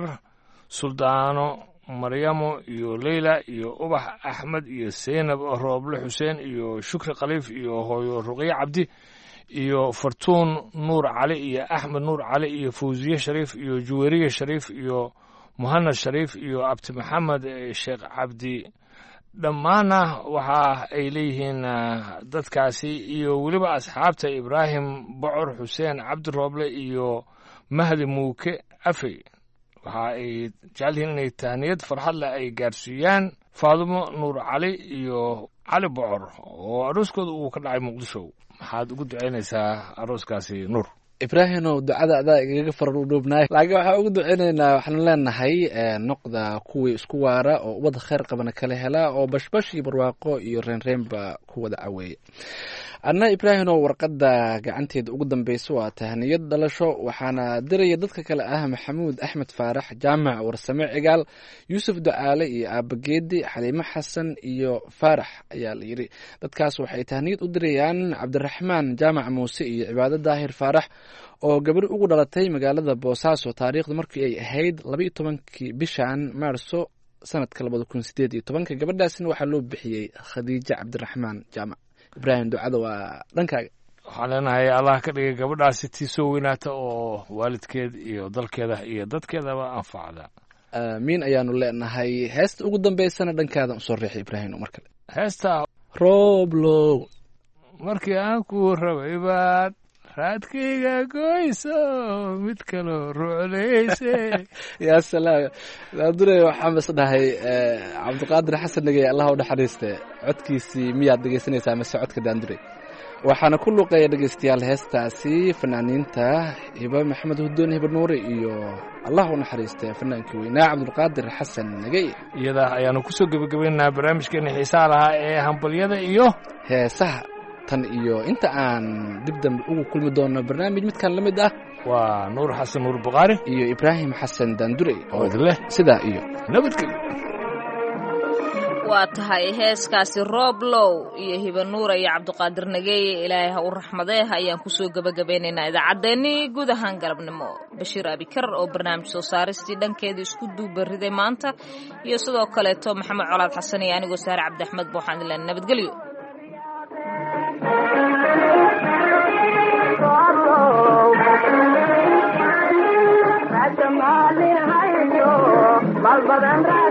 suldaano maryamo iyo leyla iyo ubax axmed iyo seynab rooble xuseen iyo shukri khaliif iyo hooyo ruqye cabdi iyo fartuun nuur cali iyo axmed nuur cali iyo fawziye shariif iyo juweriye shariif iyo muhanad shariif iyo abdi maxamed sheekh cabdi dhammaana waxa ay leeyihiin dadkaasi iyo weliba asxaabta ibraahim bocor xuseen cabdi rooble iyo mahdi muuke afey waxa ay jecel yihiin inay tahniyad farxad leh ay gaarsiiyaan faadumo nuur cali iyo cali bocor oo arooskooda uu ka dhacay muqdisho maxaad ugu ducaynaysaa arooskaasi nuur ibraahimow ducada adaa igaga farudhuubnaay laakiin waxaan ugu duceynaynaa waxaanu leenahay noqda kuwii isku waara oo ubadda khayr qabana kala helaa oo bashbash iyo barwaaqo iyo reenreenba ku wada caweeya adna ibraahimow warqadda gacanteeda ugu dambeysa waa tahniyad dhalasho waxaana diraya dadka kale ah maxamuud axmed faarax jaamac warsame cigaal yuusuf ducaale iyo aabageedi xaliimo xasan iyo faarax ayaa la yidhi dadkaas waxay tahniyad u dirayaan cabdiraxmaan jaamac muuse iyo cibaado daahir faarax oo gabar ugu dhalatay magaalada boosaaso taariikhdu markii ay ahayd labaiyo tobankii bishan maarso sanadka labada kun sideed iyo tobanka gabadhaasina waxaa loo bixiyey khadiijo cabdiraxmaan jaamac ibraahim ducada waa dhankaaga waxaan leenahay allah ka dhigay gabadhaasi tii soo weynaata oo waalidkeed iyo dalkeeda iyo dadkeedaba anfacda aamiin ayaanu leenahay heesta ugu dambeysana dhankaadan usoo riixay ibraahim mar kale heesta rooblow markii aan ku rabay baad raadkayga goyso mid kaloo ruclayse yaa salaam daadure waxaan bas dhahay cabdiqaadir xasan nagey allah u naxariiste codkiisii miyaad dhegeysanaysaa mase codka daandure waxaana ku luuqeeya dhegeystayaal heestaasi fanaaniinta hiba maxamed hudoon hiba nuure iyo allah u naxariiste fanaankii weynaa cabdulqaadir xasan nagey iyada ayaanu kusoo gebagabaynaynaa barnaamijkeena xiisaha lahaa ee hambalyada iyo heesaha tan iyo inta aan dib dambe ugu kulmi doono barnaamij midkan la mid ah waa nuur xasan nuur bukhaari iyo ibraahim xasan daandurey oo idinleh sidaa iyo nabadgelyo waa tahay heeskaasi rooblow iyo hiba nuura iyo cabdiqaadir nageeye ilaahay ha u raxmadee ayaan kusoo gebagabaynaynaa idaacaddeenii guud ahaan galabnimo bashiir abikar oo barnaamij soo saaristii dhankeeda isku duubariday maanta iyo sidoo kaleeto maxamed colaad xasan iyo anigoo saare cabdi axmed ba waxaan idin nabadgelyo malbadan